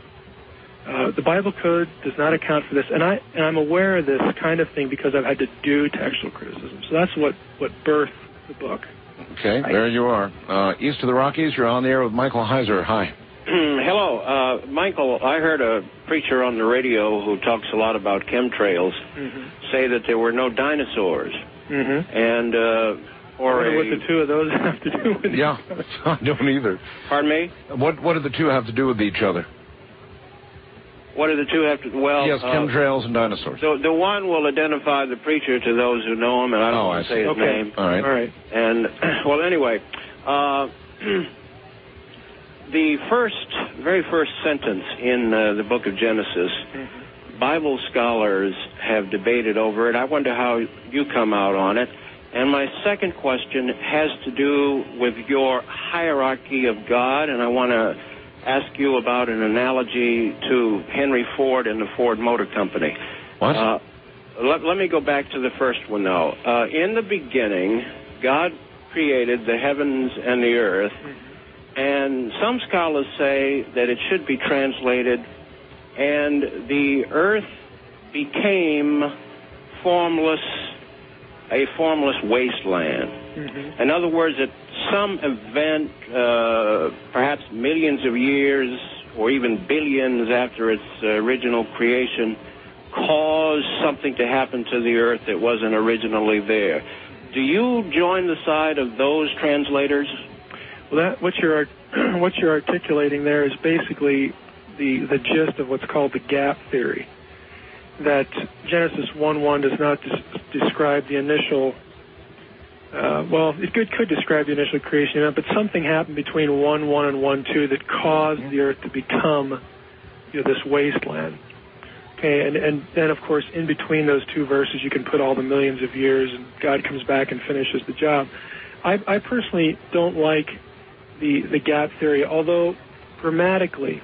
Uh, the Bible Code does not account for this. And, I, and I'm aware of this kind of thing because I've had to do textual criticism. So that's what, what birthed the book. Okay, there you are. Uh, east of the Rockies, you're on the air with Michael Heiser. Hi. Hello, uh, Michael. I heard a preacher on the radio who talks a lot about chemtrails mm-hmm. say that there were no dinosaurs, mm-hmm. and uh, or I wonder a, what the two of those have to do with yeah, each other. I don't either. Pardon me? What What do the two have to do with each other? What do the two have to? Well, yes, chemtrails uh, and dinosaurs. So the one will identify the preacher to those who know him, and I don't oh, want I to say his okay. name. All right. All right. And well, anyway. Uh, The first, very first sentence in uh, the book of Genesis, mm-hmm. Bible scholars have debated over it. I wonder how you come out on it. And my second question has to do with your hierarchy of God, and I want to ask you about an analogy to Henry Ford and the Ford Motor Company. What? Uh, let, let me go back to the first one, though. Uh, in the beginning, God created the heavens and the earth. Mm-hmm. And some scholars say that it should be translated, and the earth became formless, a formless wasteland. Mm-hmm. In other words, at some event, uh, perhaps millions of years or even billions after its uh, original creation, caused something to happen to the earth that wasn't originally there. Do you join the side of those translators? Well, that, what you're what you're articulating there is basically the the gist of what's called the gap theory. That Genesis one one does not des- describe the initial. Uh, well, it could, could describe the initial creation event, but something happened between one one and one two that caused the earth to become, you know, this wasteland. Okay, and and then of course in between those two verses you can put all the millions of years, and God comes back and finishes the job. I, I personally don't like the the gap theory, although grammatically,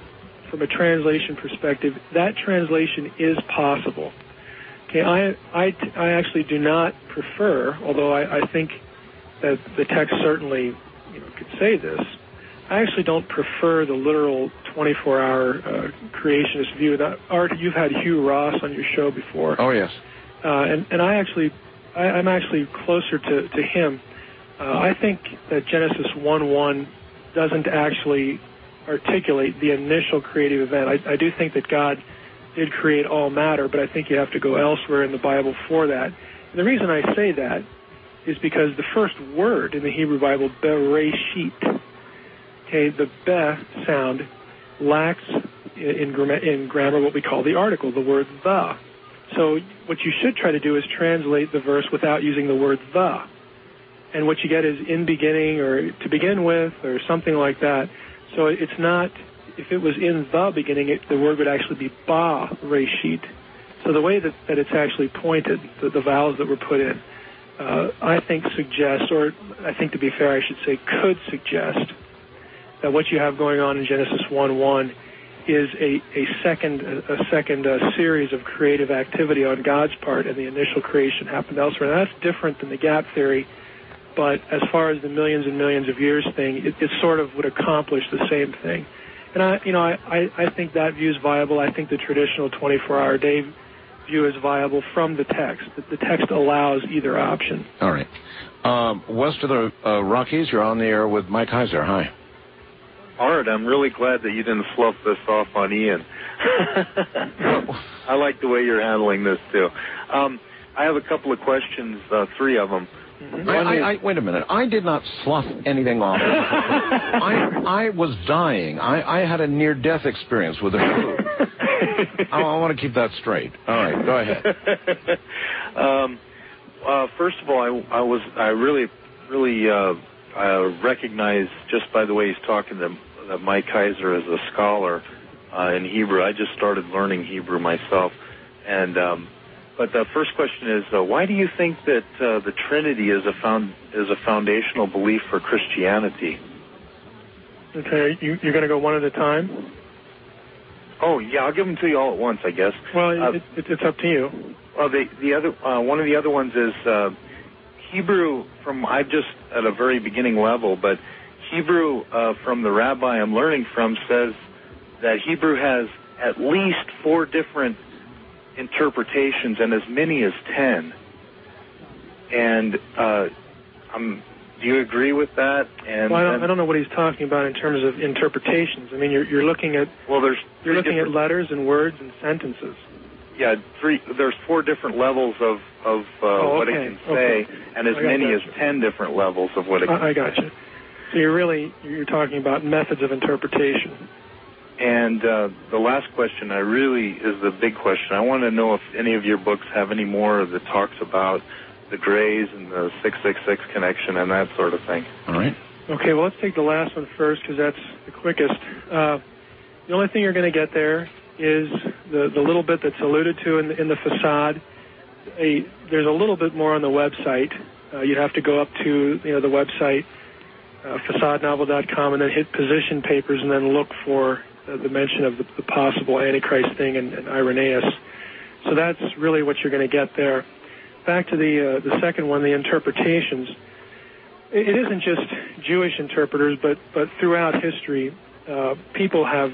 from a translation perspective, that translation is possible. Okay, I, I, I actually do not prefer, although I, I think that the text certainly, you know, could say this, I actually don't prefer the literal twenty-four hour uh, creationist view. That, Art, you've had Hugh Ross on your show before. Oh, yes. Uh, and, and I actually, I, I'm actually closer to, to him. Uh, I think that Genesis one one doesn't actually articulate the initial creative event. I, I do think that God did create all matter, but I think you have to go elsewhere in the Bible for that. And the reason I say that is because the first word in the Hebrew Bible, bereshit, okay, the be sound lacks in, in, in grammar what we call the article, the word the. So what you should try to do is translate the verse without using the word the. And what you get is in beginning or to begin with or something like that. So it's not, if it was in the beginning, it, the word would actually be ba reshit. So the way that, that it's actually pointed, the, the vowels that were put in, uh, I think suggests, or I think to be fair, I should say could suggest that what you have going on in Genesis one one is a, a second, a, a second uh, series of creative activity on God's part, and the initial creation happened elsewhere. And that's different than the gap theory. But as far as the millions and millions of years thing, it, it sort of would accomplish the same thing. And I, you know, I, I, I think that view is viable. I think the traditional twenty-four hour day view is viable from the text. The, the text allows either option. All right. Um, west of the uh, Rockies, you're on the air with Mike Heiser. Hi. Art, I'm really glad that you didn't fluff this off on Ian. I like the way you're handling this, too. Um, I have a couple of questions, uh, three of them. Mm-hmm. I, I, I, wait a minute. I did not slough anything off. I, I was dying. I, I had a near-death experience with the flu. I, I want to keep that straight. All right, go ahead. um, uh, first of all, I, I was I really really uh, uh, recognize just by the way he's talking that, that Mike Heiser is a scholar uh, in Hebrew. I just started learning Hebrew myself, and. Um, But the first question is, uh, why do you think that uh, the Trinity is a found is a foundational belief for Christianity? Okay, you, you're going to go one at a time? Oh, yeah, I'll give them to you all at once, I guess. Well, uh, it, it, it's up to you. Well, the the other uh, one of the other ones is uh, Hebrew. From I'm just at a very beginning level, but Hebrew uh, from the rabbi I'm learning from says that Hebrew has at least four different interpretations and as many as ten. And uh, um, do you agree with that? And well, I don't, I don't know what he's talking about in terms of interpretations. I mean, you're, you're looking at well, there's you're looking at letters and words and sentences. Yeah, three. There's four different levels of of uh, oh, what okay. it can say, okay. and as many as ten different levels of what it can I, I got you. So you're really you're talking about methods of interpretation. And uh, the last question, I really is the big question. I want to know if any of your books have any more that talks about the grays and the six six six connection and that sort of thing. All right. Okay, well, let's take the last one first because that's the quickest. Uh, the only thing you're going to get there is the, the little bit that's alluded to in the, in the facade. A, there's a little bit more on the website. Uh, you'd have to go up to you know the website, uh, facade novel dot com, and then hit position papers and then look for uh, the mention of the, the possible Antichrist thing and, and Irenaeus. So that's really what you're going to get there. Back to the uh, the second one, the interpretations. It, it isn't just Jewish interpreters, but but throughout history, uh, people have,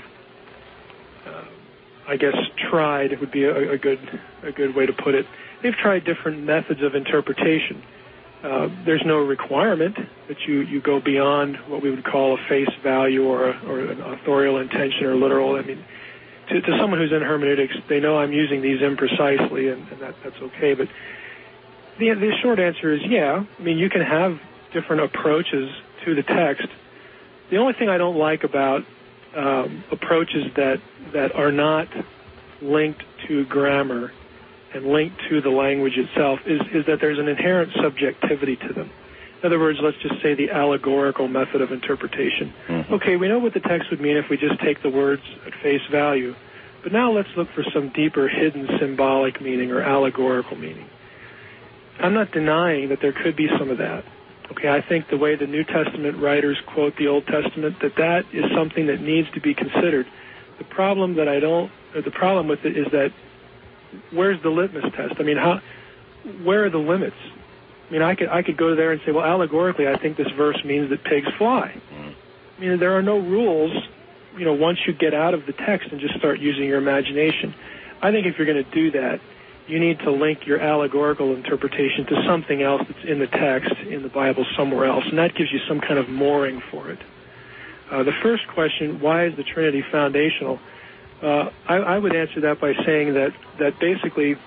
uh, I guess, tried. It would be a, a good a good way to put it. They've tried different methods of interpretation. Uh, there's no requirement that you, you go beyond what we would call a face value or a, or an authorial intention or literal. I mean, to, to someone who's in hermeneutics, they know I'm using these imprecisely, and, and that, that's okay. But the, the short answer is, yeah. I mean, you can have different approaches to the text. The only thing I don't like about um, approaches that that are not linked to grammar and linked to the language itself is, is that there's an inherent subjectivity to them. In other words, let's just say the allegorical method of interpretation. Mm-hmm. Okay, we know what the text would mean if we just take the words at face value, but now let's look for some deeper hidden symbolic meaning or allegorical meaning. I'm not denying that there could be some of that. Okay, I think the way the New Testament writers quote the Old Testament, that that is something that needs to be considered. The problem that I don't, or the problem with it is that where's the litmus test? I mean, how, where are the limits? I mean, I could I could go there and say, well, allegorically, I think this verse means that pigs fly. Mm. I mean, there are no rules, you know, once you get out of the text and just start using your imagination. I think if you're going to do that, you need to link your allegorical interpretation to something else that's in the text, in the Bible, somewhere else, and that gives you some kind of mooring for it. Uh, the first question, why is the Trinity foundational? Uh, I, I would answer that by saying that, that basically,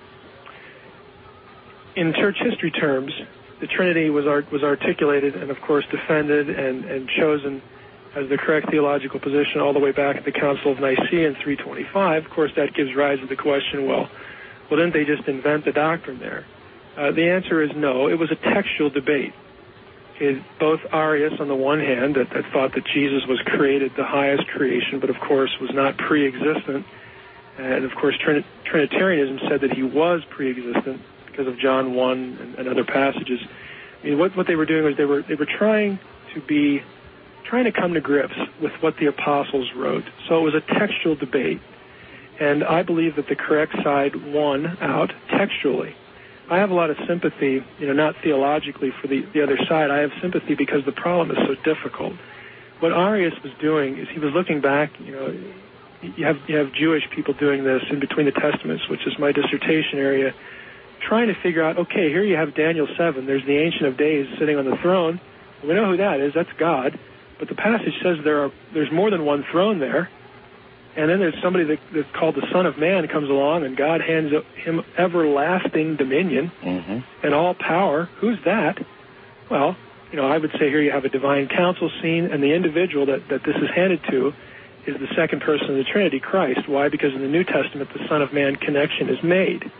in church history terms, the Trinity was art, was articulated and, of course, defended and, and chosen as the correct theological position all the way back at the Council of Nicaea in three twenty-five. Of course, that gives rise to the question, well, well, didn't they just invent the doctrine there? Uh, the answer is no. It was a textual debate. It, both Arius, on the one hand, that, that thought that Jesus was created, the highest creation, but of course was not pre-existent. And of course, Trin- Trinitarianism said that he was pre-existent because of John one and, and other passages. I mean, what, what they were doing was they were they were trying to be trying to come to grips with what the apostles wrote. So it was a textual debate. And I believe that the correct side won out textually. I have a lot of sympathy, you know, not theologically for the, the other side. I have sympathy because the problem is so difficult. What Arius was doing is he was looking back, you know, you have, you have Jewish people doing this in between the Testaments, which is my dissertation area, trying to figure out, okay, here you have Daniel seven. There's the Ancient of Days sitting on the throne. We know who that is. That's God. But the passage says there are there's more than one throne there. And then there's somebody that, that's called the Son of Man comes along, and God hands him everlasting dominion mm-hmm. and all power. Who's that? Well, you know, I would say here you have a divine council scene, and the individual that, that this is handed to is the second person of the Trinity, Christ. Why? Because in the New Testament, the Son of Man connection is made.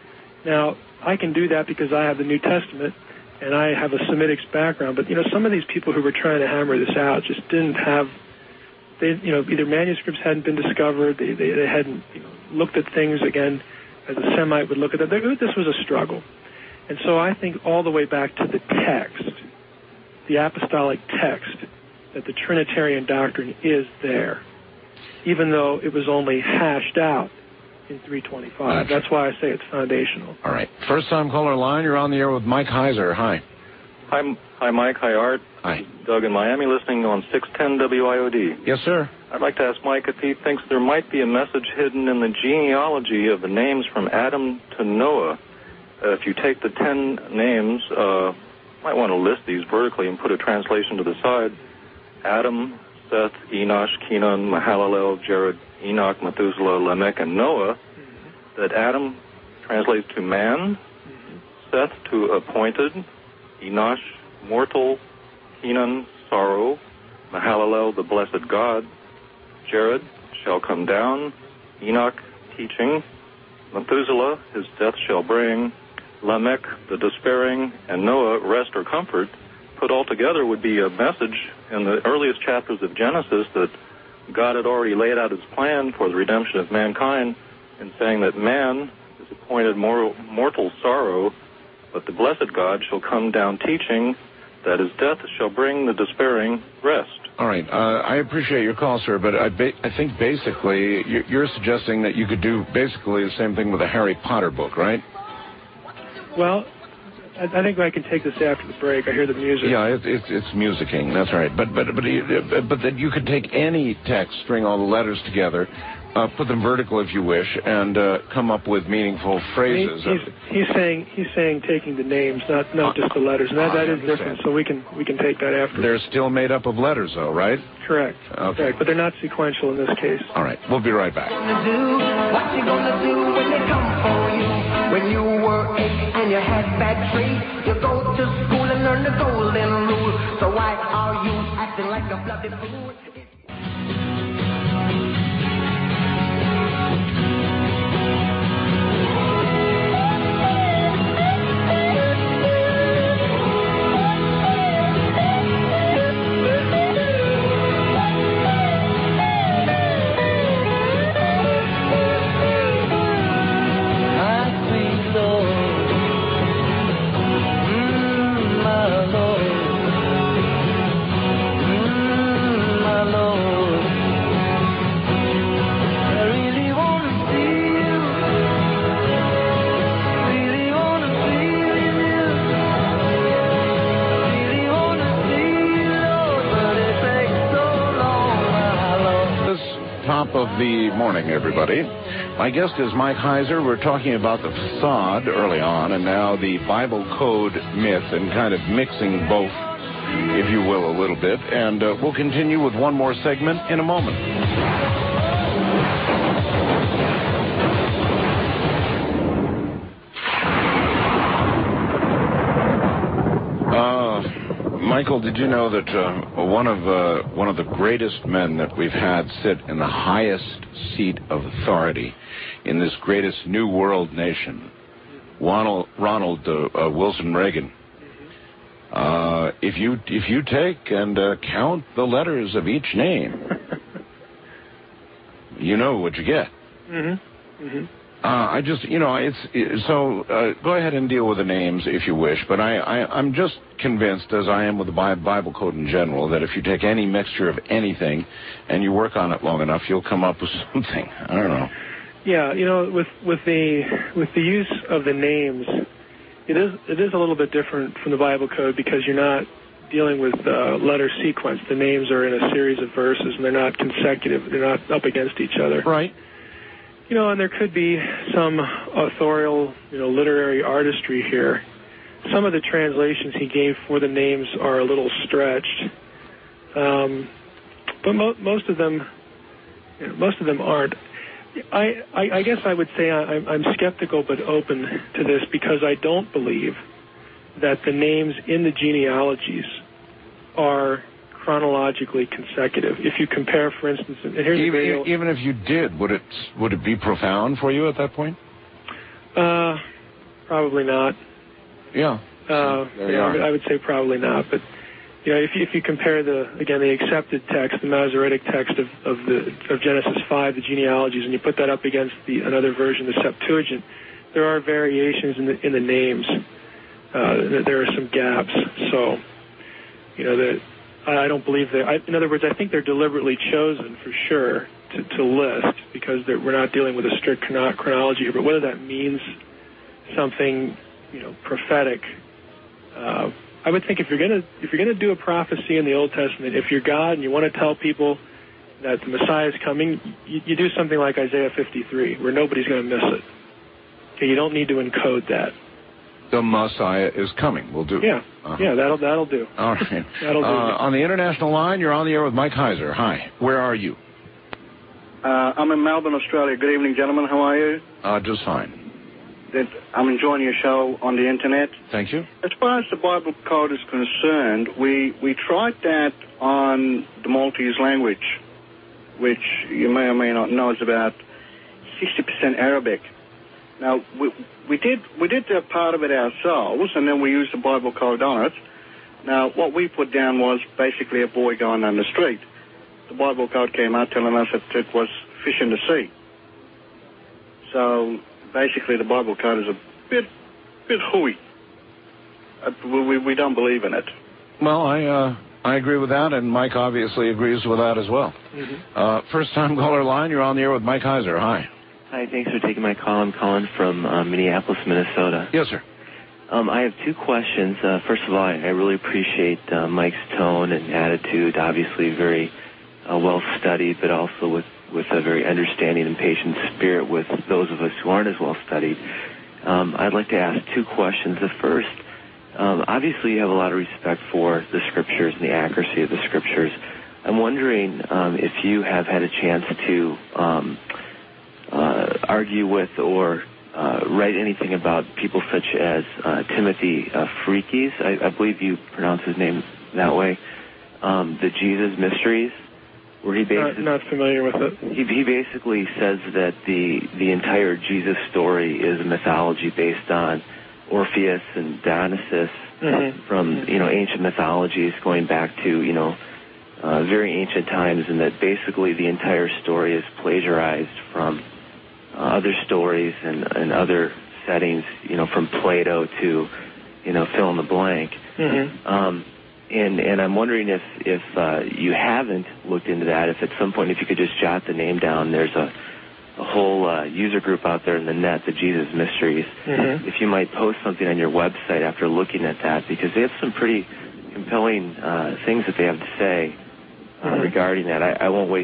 Now, I can do that because I have the New Testament, and I have a Semitic background. But, you know, some of these people who were trying to hammer this out just didn't have... They, you know, either manuscripts hadn't been discovered, they, they, they hadn't, you know, looked at things again as a Semite would look at them. This was a struggle. And so I think all the way back to the text, the apostolic text, that the Trinitarian doctrine is there, even though it was only hashed out in three twenty-five. Gotcha. That's why I say it's foundational. All right. First time caller line, you're on the air with Mike Heiser. Hi. Hi, hi, Mike. Hi, Art. Hi. Doug in Miami, listening on six ten W I O D. Yes, sir. I'd like to ask Mike if he thinks there might be a message hidden in the genealogy of the names from Adam to Noah. Uh, if you take the ten names, uh, might want to list these vertically and put a translation to the side. Adam, Seth, Enosh, Kenan, Mahalalel, Jared, Enoch, Methuselah, Lamech, and Noah. Mm-hmm. That Adam translates to man, mm-hmm. Seth to appointed, Enosh, mortal, Kenan, sorrow, Mahalalel, the blessed God, Jared, shall come down, Enoch, teaching, Methuselah, his death shall bring, Lamech, the despairing, and Noah, rest or comfort. Put all together would be a message in the earliest chapters of Genesis that God had already laid out his plan for the redemption of mankind in saying that man is appointed mortal, mortal sorrow, but the blessed God shall come down teaching that his death shall bring the despairing rest. All right. Uh, I appreciate your call, sir, but I, ba- I think basically you're, you're suggesting that you could do basically the same thing with a Harry Potter book, right? Well, I, I think I can take this after the break. I hear the music. Yeah, it, it's it's musicking. That's right. But but but but that you could take any text, string all the letters together, uh, put them vertical if you wish, and uh, come up with meaningful phrases. He, he's, he's saying he's saying taking the names, not not just the letters, and that, that is different. So we can we can take that after. They're still made up of letters, though, right? Correct. Okay. Correct. But they're not sequential in this case. All right. We'll be right back. What you gonna do when they come for you? When you were eight and you had bad traits, you go to school and learn the golden rule. So why are you acting like a bloody fool? of the morning, everybody. My guest is Mike Heiser. We're talking about the facade early on, and now the Bible code myth, and kind of mixing both, if you will, a little bit. And uh, we'll continue with one more segment in a moment. Michael, did you know that uh, one of uh, one of the greatest men that we've had sit in the highest seat of authority in this greatest New World nation, Ronald, Ronald uh, uh, Wilson Reagan? Uh, if you if you take and uh, count the letters of each name, you know what you get. Mm-hmm. Mm-hmm. Uh, I just, you know, it's it, so. Uh, go ahead and deal with the names if you wish, but I, I, I'm just convinced, as I am with the Bible code in general, that if you take any mixture of anything and you work on it long enough, you'll come up with something. I don't know. Yeah, you know, with with the with the use of the names, it is it is a little bit different from the Bible code because you're not dealing with uh, letter sequence. The names are in a series of verses and they're not consecutive. They're not up against each other. Right. You know, and there could be some authorial, you know, literary artistry here. Some of the translations he gave for the names are a little stretched, um, but mo- most of them, you know, most of them aren't. I, I, I guess I would say I, I'm skeptical but open to this because I don't believe that the names in the genealogies are chronologically consecutive. If you compare, for instance, and here's even, a video, even if you did, would it would it be profound for you at that point? Uh, probably not. Yeah. Uh, there you yeah, are. I would say probably not. But you know, if you, if you compare the again the accepted text, the Masoretic text of, of the of Genesis five, the genealogies, and you put that up against the another version, the Septuagint, there are variations in the in the names. Uh, there are some gaps. So you know that. I don't believe that. I, in other words, I think they're deliberately chosen for sure to, to list because we're not dealing with a strict chrono- chronology here. But whether that means something, you know, prophetic, uh, I would think if you're gonna if you're gonna do a prophecy in the Old Testament, if you're God and you want to tell people that the Messiah is coming, you, you do something like Isaiah fifty-three, where nobody's going to miss it. Okay, you don't need to encode that. The Messiah is coming. We'll do. Yeah, uh-huh. yeah, that'll that'll do. All right. That'll do. Uh, on the international line, you're on the air with Mike Heiser. Hi. Where are you? Uh, I'm in Melbourne, Australia. Good evening, gentlemen. How are you? Uh, just fine. That I'm enjoying your show on the internet. Thank you. As far as the Bible code is concerned, we we tried that on the Maltese language, which you may or may not know is about sixty percent Arabic. Now, we, we did we did that part of it ourselves, and then we used the Bible code on it. Now, what we put down was basically a boy going down the street. The Bible code came out telling us that it was fish in the sea. So, basically, the Bible code is a bit bit hooey. Uh, we, we don't believe in it. Well, I uh, I agree with that, and Mike obviously agrees with that as well. Mm-hmm. Uh, first-time caller line, you're on the air with Mike Heiser. Hi. Hi, thanks for taking my call. I'm calling from uh, Minneapolis, Minnesota. Yes, sir. Um, I have two questions. Uh, first of all, I, I really appreciate uh, Mike's tone and attitude. Obviously, very uh, well studied, but also with, with a very understanding and patient spirit with those of us who aren't as well studied. Um, I'd like to ask two questions. The first, um, obviously, you have a lot of respect for the scriptures and the accuracy of the scriptures. I'm wondering um, if you have had a chance to um, uh, argue with or uh, write anything about people such as uh, Timothy uh, Freakes, I, I believe you pronounce his name that way, um, the Jesus Mysteries, where he basically... Not, not familiar with it. He, he basically says that the, the entire Jesus story is a mythology based on Orpheus and Dionysus mm-hmm. from, you know, ancient mythologies going back to, you know, uh, very ancient times, and that basically the entire story is plagiarized from uh, other stories and, and other settings, you know, from Plato to, you know, fill in the blank. Mm-hmm. Um, and, and I'm wondering if, if uh, you haven't looked into that, if at some point, if you could just jot the name down, there's a, a whole uh, user group out there in the net, the Jesus Mysteries. Mm-hmm. If you might post something on your website after looking at that, because they have some pretty compelling uh, things that they have to say uh, mm-hmm. regarding that. I, I won't waste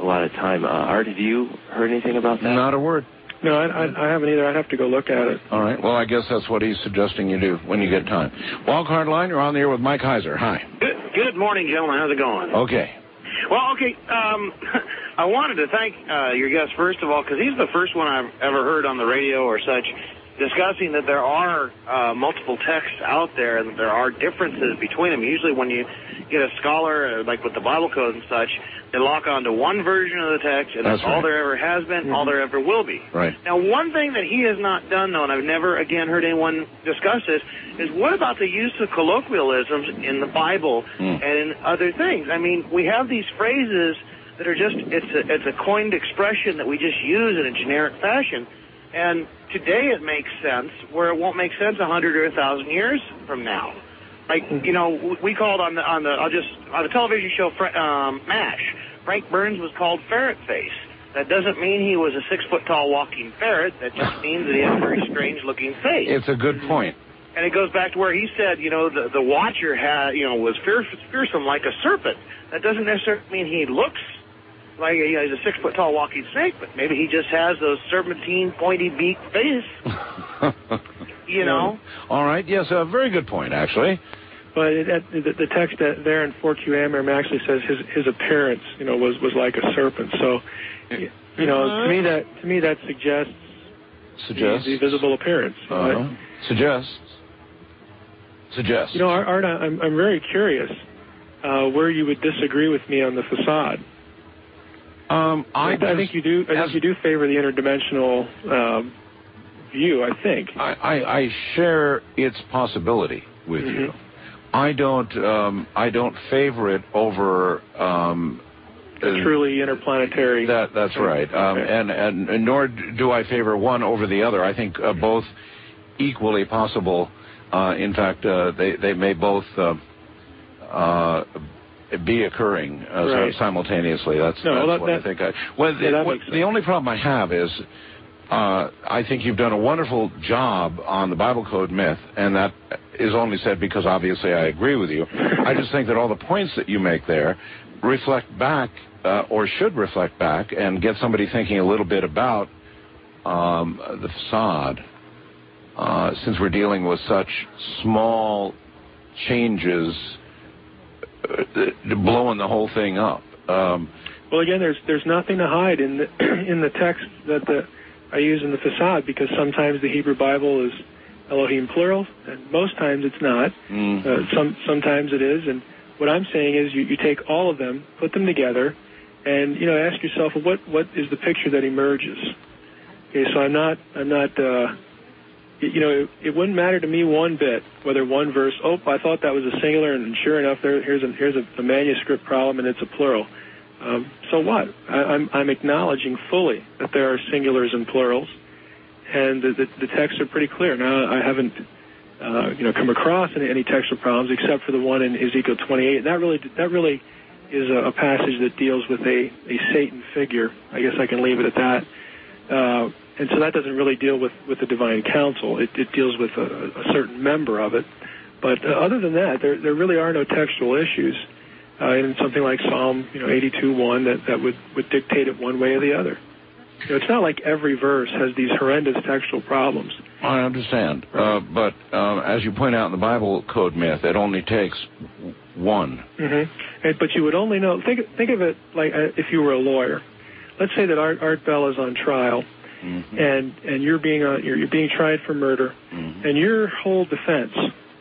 a lot of time. Uh, Art, have you heard anything about that? Not a word. No, I, I, I haven't either. I'd have to go look at it. All right. Well, I guess that's what he's suggesting you do when you get time. Wildcard line, you're on the air with Mike Heiser. Hi. Good, good morning, gentlemen. How's it going? Okay. Well, okay. Um, I wanted to thank uh, your guest, first of all, because he's the first one I've ever heard on the radio or such discussing that there are uh, multiple texts out there and that there are differences between them. Usually when you get a scholar, uh, like with the Bible code and such, they lock onto one version of the text, and that's, that's right. all there ever has been, mm-hmm. all there ever will be. Right. Now, one thing that he has not done, though, and I've never, again, heard anyone discuss this, is what about the use of colloquialisms in the Bible mm. and in other things? I mean, we have these phrases that are just, it's a, it's a coined expression that we just use in a generic fashion, and today it makes sense where it won't make sense a hundred or a thousand years from now. Like, you know, we called on the, on the, I'll just, on the television show, um, MASH, Frank Burns was called Ferret Face. That doesn't mean he was a six-foot-tall walking ferret. That just means that he had a very strange-looking face. It's a good point. And it goes back to where he said, you know, the, the watcher had, you know, was fierce, fearsome like a serpent. That doesn't necessarily mean he looks like, you know, he's a six-foot-tall walking snake, but maybe he just has those serpentine, pointy-beak face. You know? All right. Yes, a very good point, actually. But it, it, the, the text that there in four Q Amram actually says his his appearance, you know, was, was like a serpent. So, you know, uh-huh. to me that to me that suggests suggests the, the visible appearance. Uh-huh. Right? Suggests. Suggests. You know, Art, I'm I'm very curious uh, where you would disagree with me on the facade. Um, I, I, I think you do. I think you do favor the interdimensional uh, view. I think. I, I, I share its possibility with mm-hmm. you. I don't. Um, I don't favor it over. Um, a truly interplanetary. That that's right. Um, okay. and, and and nor do I favor one over the other. I think uh, both equally possible. Uh, in fact, uh, they they may both uh, uh, be occurring uh, right. simultaneously. That's, no, that's that, what that, I think. I, well, yeah, the, what, the only problem I have is. Uh, I think you've done a wonderful job on the Bible Code myth, and that is only said because obviously I agree with you. I just think that all the points that you make there reflect back, uh, or should reflect back, and get somebody thinking a little bit about um, the facade, uh, since we're dealing with such small changes, uh, blowing the whole thing up. Um, well, again, there's there's nothing to hide in the in the text that the I use in the facade, because sometimes the Hebrew Bible is Elohim plural, and most times it's not. Mm. Uh, some sometimes it is, and what I'm saying is you, you take all of them, put them together, and you know ask yourself, well, what what is the picture that emerges? Okay, so I'm not I'm not uh, you know it, it wouldn't matter to me one bit whether one verse. Oh, I thought that was a singular, and sure enough, there here's a here's a, a manuscript problem, and it's a plural. Um, so what? I, I'm, I'm acknowledging fully that there are singulars and plurals, and the, the, the texts are pretty clear. Now, I haven't, uh, you know, come across any, any textual problems except for the one in Ezekiel twenty-eight. And that really, that really is a, a passage that deals with a, a Satan figure. I guess I can leave it at that. Uh, and so that doesn't really deal with, with the divine council. It, it deals with a, a certain member of it. But uh, other than that, there, there really are no textual issues. Uh, in something like Psalm, you know, eighty-two one, that, that would, would dictate it one way or the other. You know, it's not like every verse has these horrendous textual problems. I understand. Right. Uh, but uh, as you point out in the Bible Code myth, it only takes one. Mm-hmm. And, but you would only know, think, think of it like uh, if you were a lawyer. Let's say that Art, Art Bell is on trial, mm-hmm. and, and you're, being on, you're, you're being tried for murder, mm-hmm. and your whole defense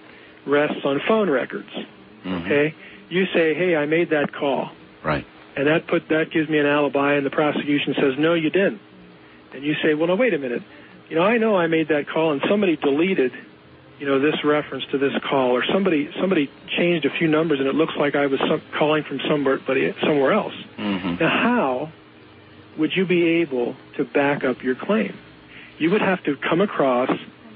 rests on phone records, mm-hmm. okay? You say, hey, I made that call. Right. And that put that gives me an alibi, and the prosecution says, no, you didn't. And you say, well, no, wait a minute. You know, I know I made that call, and somebody deleted, you know, this reference to this call, or somebody somebody changed a few numbers, and it looks like I was some, calling from somewhere, somewhere else. Mm-hmm. Now, how would you be able to back up your claim? You would have to come across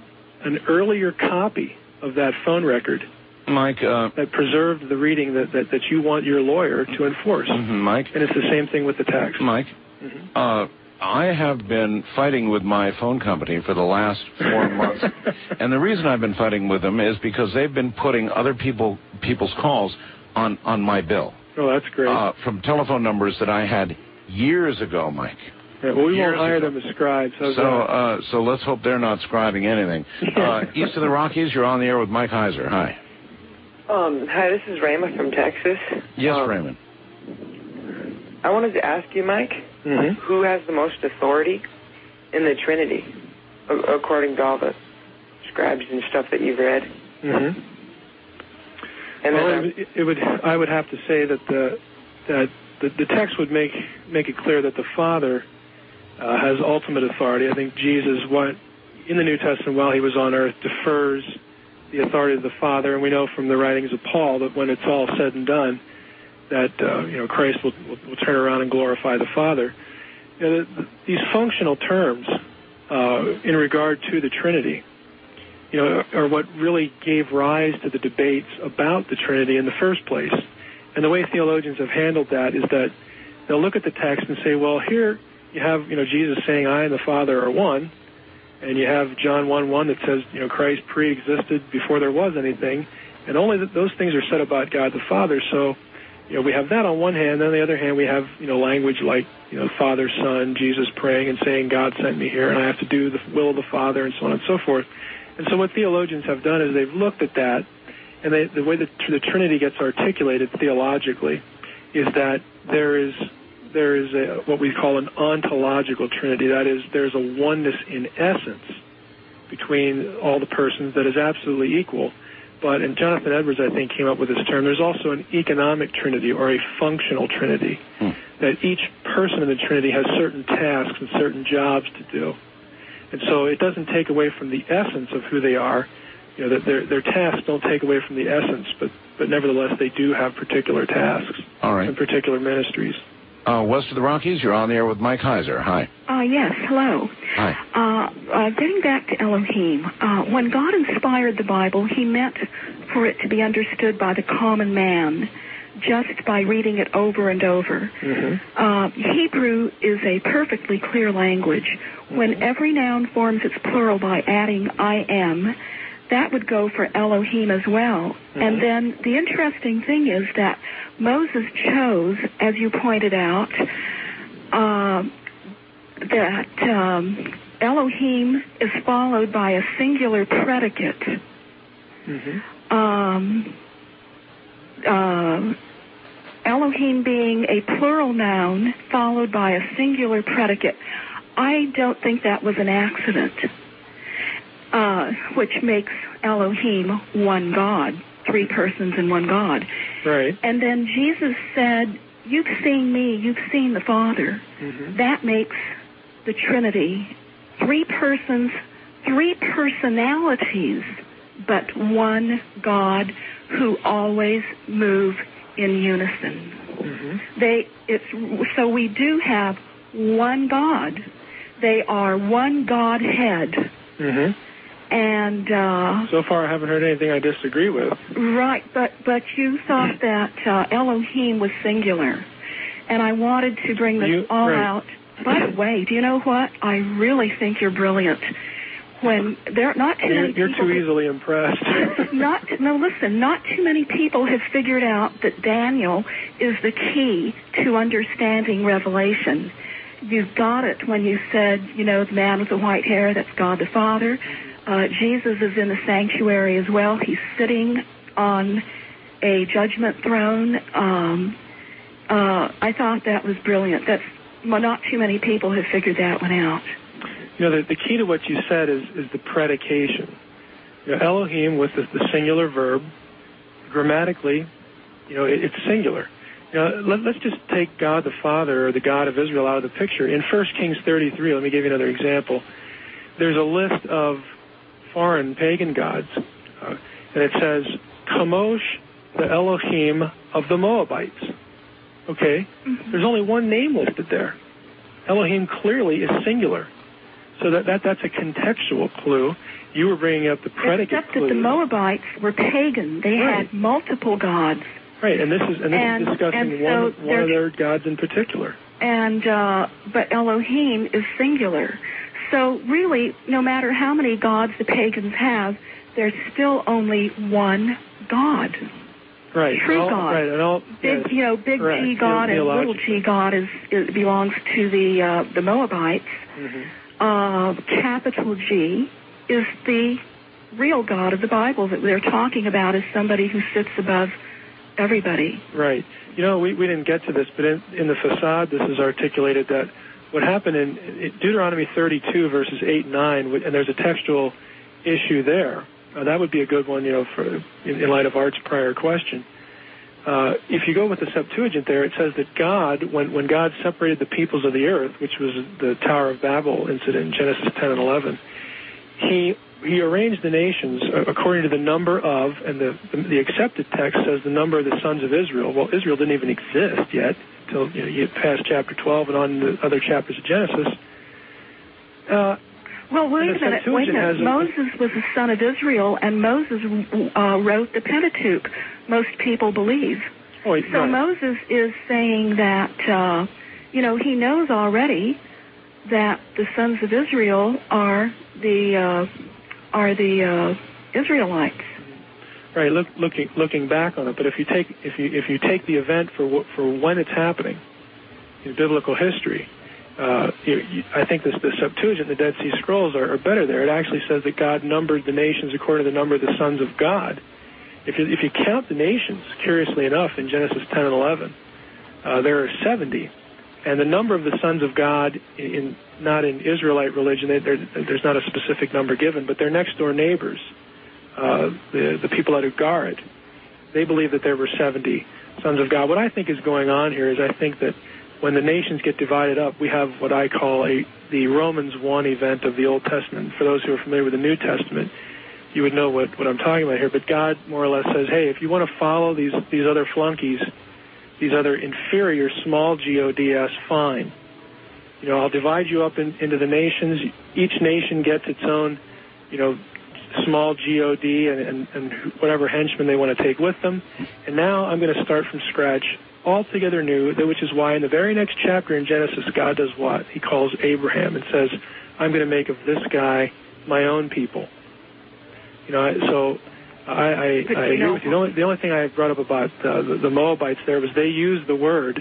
an earlier copy of that phone record, Mike, uh, that preserved the reading that, that, that you want your lawyer to enforce. Mm-hmm, Mike. And it's the same thing with the text. Mike, mm-hmm. uh, I have been fighting with my phone company for the last four months. And the reason I've been fighting with them is because they've been putting other people people's calls on, on my bill. Oh, that's great. Uh, from telephone numbers that I had years ago, Mike. Yeah, well, we Years won't hire ago. them as scribes. How's So, that? uh, so let's hope they're not scribing anything. Uh, east of the Rockies, you're on the air with Mike Heiser. Hi. Um, hi, this is Raymond from Texas. Yes, um, Raymond. I wanted to ask you, Mike, Mm-hmm. who has the most authority in the Trinity, a- according to all the scribes and stuff that you've read? Mm-hmm. And well, then, it, it would. I would have to say that the that the, the text would make make it clear that the Father uh, has ultimate authority. I think Jesus, what in the New Testament while he was on earth, defers the authority of the Father, and we know from the writings of Paul that when it's all said and done, that uh, you know Christ will, will, will turn around and glorify the Father. You know, the, the, these functional terms uh, in regard to the Trinity, you know, are what really gave rise to the debates about the Trinity in the first place. And the way theologians have handled that is that they'll look at the text and say, well, here you have, you know, Jesus saying, I and the Father are one, and you have John one one that says, you know, Christ pre-existed before there was anything, and only th- those things are said about God the Father. So, you know, we have that on one hand, and on the other hand, we have, you know, language like, you know, Father, Son, Jesus praying and saying, God sent me here, and I have to do the will of the Father, and so on and so forth. And so what theologians have done is they've looked at that, and they, the way that the Trinity gets articulated theologically is that there is there is a, what we call an ontological Trinity. That is, there's a oneness in essence between all the persons that is absolutely equal. But, and Jonathan Edwards, I think, came up with this term, there's also an economic Trinity or a functional Trinity, hmm. that each person in the Trinity has certain tasks and certain jobs to do. And so it doesn't take away from the essence of who they are. You know, that their their tasks don't take away from the essence, but, but nevertheless they do have particular tasks All right. and particular ministries. Uh, west of the Rockies, you're on the air with Mike Heiser. Hi. Uh, yes, hello. Hi. Uh, uh, getting back to Elohim, uh, when God inspired the Bible, he meant for it to be understood by the common man just by reading it over and over. Mm-hmm. Uh, Hebrew is a perfectly clear language. When every noun forms its plural by adding I am, that would go for Elohim as well. Mm-hmm. And then the interesting thing is that Moses chose, as you pointed out, uh, that um, Elohim is followed by a singular predicate. Mm-hmm. Um, uh, Elohim being a plural noun followed by a singular predicate. I don't think that was an accident, uh, which makes Elohim one God, three persons in one God. Right. And then Jesus said, you've seen me, you've seen the Father. Mm-hmm. That makes the Trinity three persons, three personalities, but one God who always move in unison. Mm-hmm. They, it's, so we do have one God. They are one Godhead. Mm-hmm. And uh, so far I haven't heard anything I disagree with. Right, but but you thought that uh, Elohim was singular, and I wanted to bring this you, all right. out. By the way, do you know what? I really think you're brilliant. When there are not too you're, many you're people too easily impressed. not no, listen. Not too many people have figured out that Daniel is the key to understanding Revelation. You got it when you said, you know, the man with the white hair, that's God the Father. Uh, Jesus is in the sanctuary as well. He's sitting on a judgment throne. Um, uh, I thought that was brilliant. That's well, not too many people have figured that one out. You know, the, the key to what you said is, is the predication. You know, Elohim with the, the singular verb, grammatically, you know, it, it's singular. You know, let, let's just take God the Father or the God of Israel out of the picture. In First Kings thirty-three, let me give you another example. There's a list of foreign pagan gods, uh, and it says, Kamosh, the Elohim of the Moabites. Okay? Mm-hmm. There's only one name listed there. Elohim clearly is singular. So that, that that's a contextual clue. You were bringing up the predicate Except clue. that the Moabites were pagan. They right. had multiple gods. Right, and this is and this and, is discussing and one, so one of their gods in particular. And uh, but Elohim is singular. So really, no matter how many gods the pagans have, there's still only one God. Right. true all, God. Right. And all, Big, yes, you know, big correct. G God and little Theologically. G God is, is belongs to the uh, the Moabites. Mm-hmm. Uh, capital G is the real God of the Bible that they're talking about as somebody who sits above everybody. Right. You know, we, we didn't get to this, but in, in the facade, this is articulated that what happened in, in Deuteronomy thirty-two, verses eight and nine, and there's a textual issue there. Uh, that would be a good one, you know, for in, in light of Art's prior question. Uh, if you go with the Septuagint there, it says that God, when, when God separated the peoples of the earth, which was the Tower of Babel incident in Genesis ten and eleven, he he arranged the nations according to the number of, and the, the, the accepted text says the number of the sons of Israel. Well, Israel didn't even exist yet until you know, you get past chapter twelve and on the other chapters of Genesis. Uh, Well, wait And a the minute. Wait a Septuagint minute. has a- Moses was a son of Israel, and Moses uh, wrote the Pentateuch. Most people believe. Oh, wait, so right. Moses is saying that, uh, you know, he knows already that the sons of Israel are the uh, are the uh, Israelites. Right, look, looking looking back on it, but if you take if you if you take the event for wh- for when it's happening in biblical history, uh, you, you, I think this, the Septuagint, the Dead Sea Scrolls are, are better there. It actually says that God numbered the nations according to the number of the sons of God. If you if you count the nations, curiously enough, in Genesis ten and eleven, uh, there are seventy, and the number of the sons of God in, in not in Israelite religion, they, there's not a specific number given, but they're next door neighbors. Uh, the, the people at Ugarit, they believe that there were seventy sons of God. What I think is going on here is I think that when the nations get divided up, we have what I call a the Romans one event of the Old Testament. For those who are familiar with the New Testament, you would know what, what I'm talking about here. But God more or less says, hey, if you want to follow these, these other flunkies, these other inferior small G O D S, fine. You know, I'll divide you up in, into the nations. Each nation gets its own, you know, small G O D and, and, and whatever henchmen they want to take with them. And now I'm going to start from scratch, altogether new, which is why in the very next chapter in Genesis, God does what? He calls Abraham and says, I'm going to make of this guy my own people. You know, so I, I, I agree with you. The only, the only thing I brought up about uh, the, the Moabites there was they used the word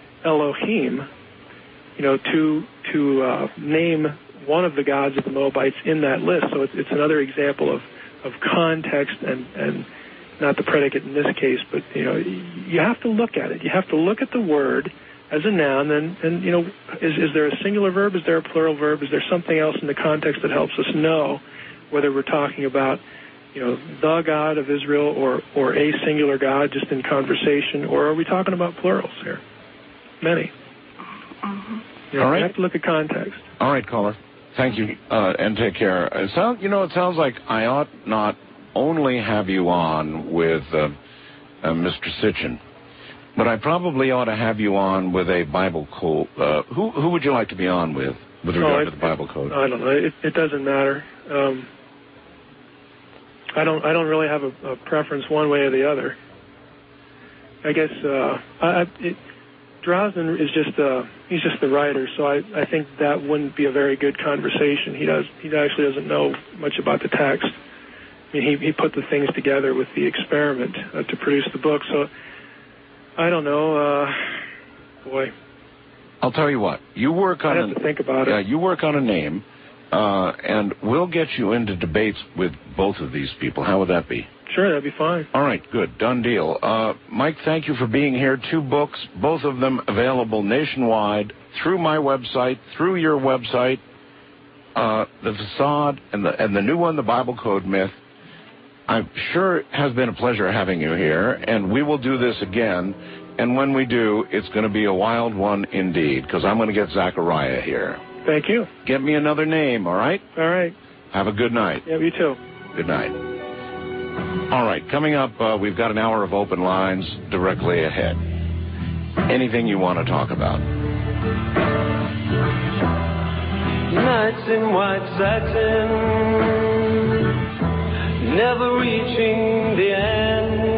Elohim, you know, to to uh, name one of the gods of the Moabites in that list. So it's, it's another example of, of context and, and not the predicate in this case, but, you know, you have to look at it. You have to look at the word as a noun, and, and you know, is, is there a singular verb? Is there a plural verb? Is there something else in the context that helps us know whether we're talking about, you know, the God of Israel or, or a singular God just in conversation, or are we talking about plurals here? Many. Uh-huh. You know, All right. You have to look at context. All right, caller. Thank you, uh, and take care. It sound, you know, it sounds like I ought not only have you on with uh, uh, Mister Sitchin, but I probably ought to have you on with a Bible code. Uh, who who would you like to be on with, with regard Oh, it, to the Bible code? I don't know. It, it doesn't matter. Um, I don't. I don't really have a, a preference one way or the other. I guess uh, I, I, it, Drosnin is just uh, he's just the writer, so I, I think that wouldn't be a very good conversation. He does he actually doesn't know much about the text. I mean, he he put the things together with the experiment uh, to produce the book. So I don't know. Uh, boy, I'll tell you what. You work on I have a, to think about yeah, it. you work on a name, uh, and we'll get you into debates with both of these people. How would that be? Sure, that'd be fine. All right, good. Done deal. Uh, Mike, thank you for being here. Two books, both of them available nationwide through my website, through your website, uh, The Facade, and the, and the new one, The Bible Code Myth. I'm sure it has been a pleasure having you here, and we will do this again. And when we do, it's going to be a wild one indeed, because I'm going to get Zachariah here. Thank you. Get me another name, all right? All right. Have a good night. Yeah, you too. Good night. All right, coming up, uh, we've got an hour of open lines directly ahead. Anything you want to talk about? Nights in white satin, never reaching the end.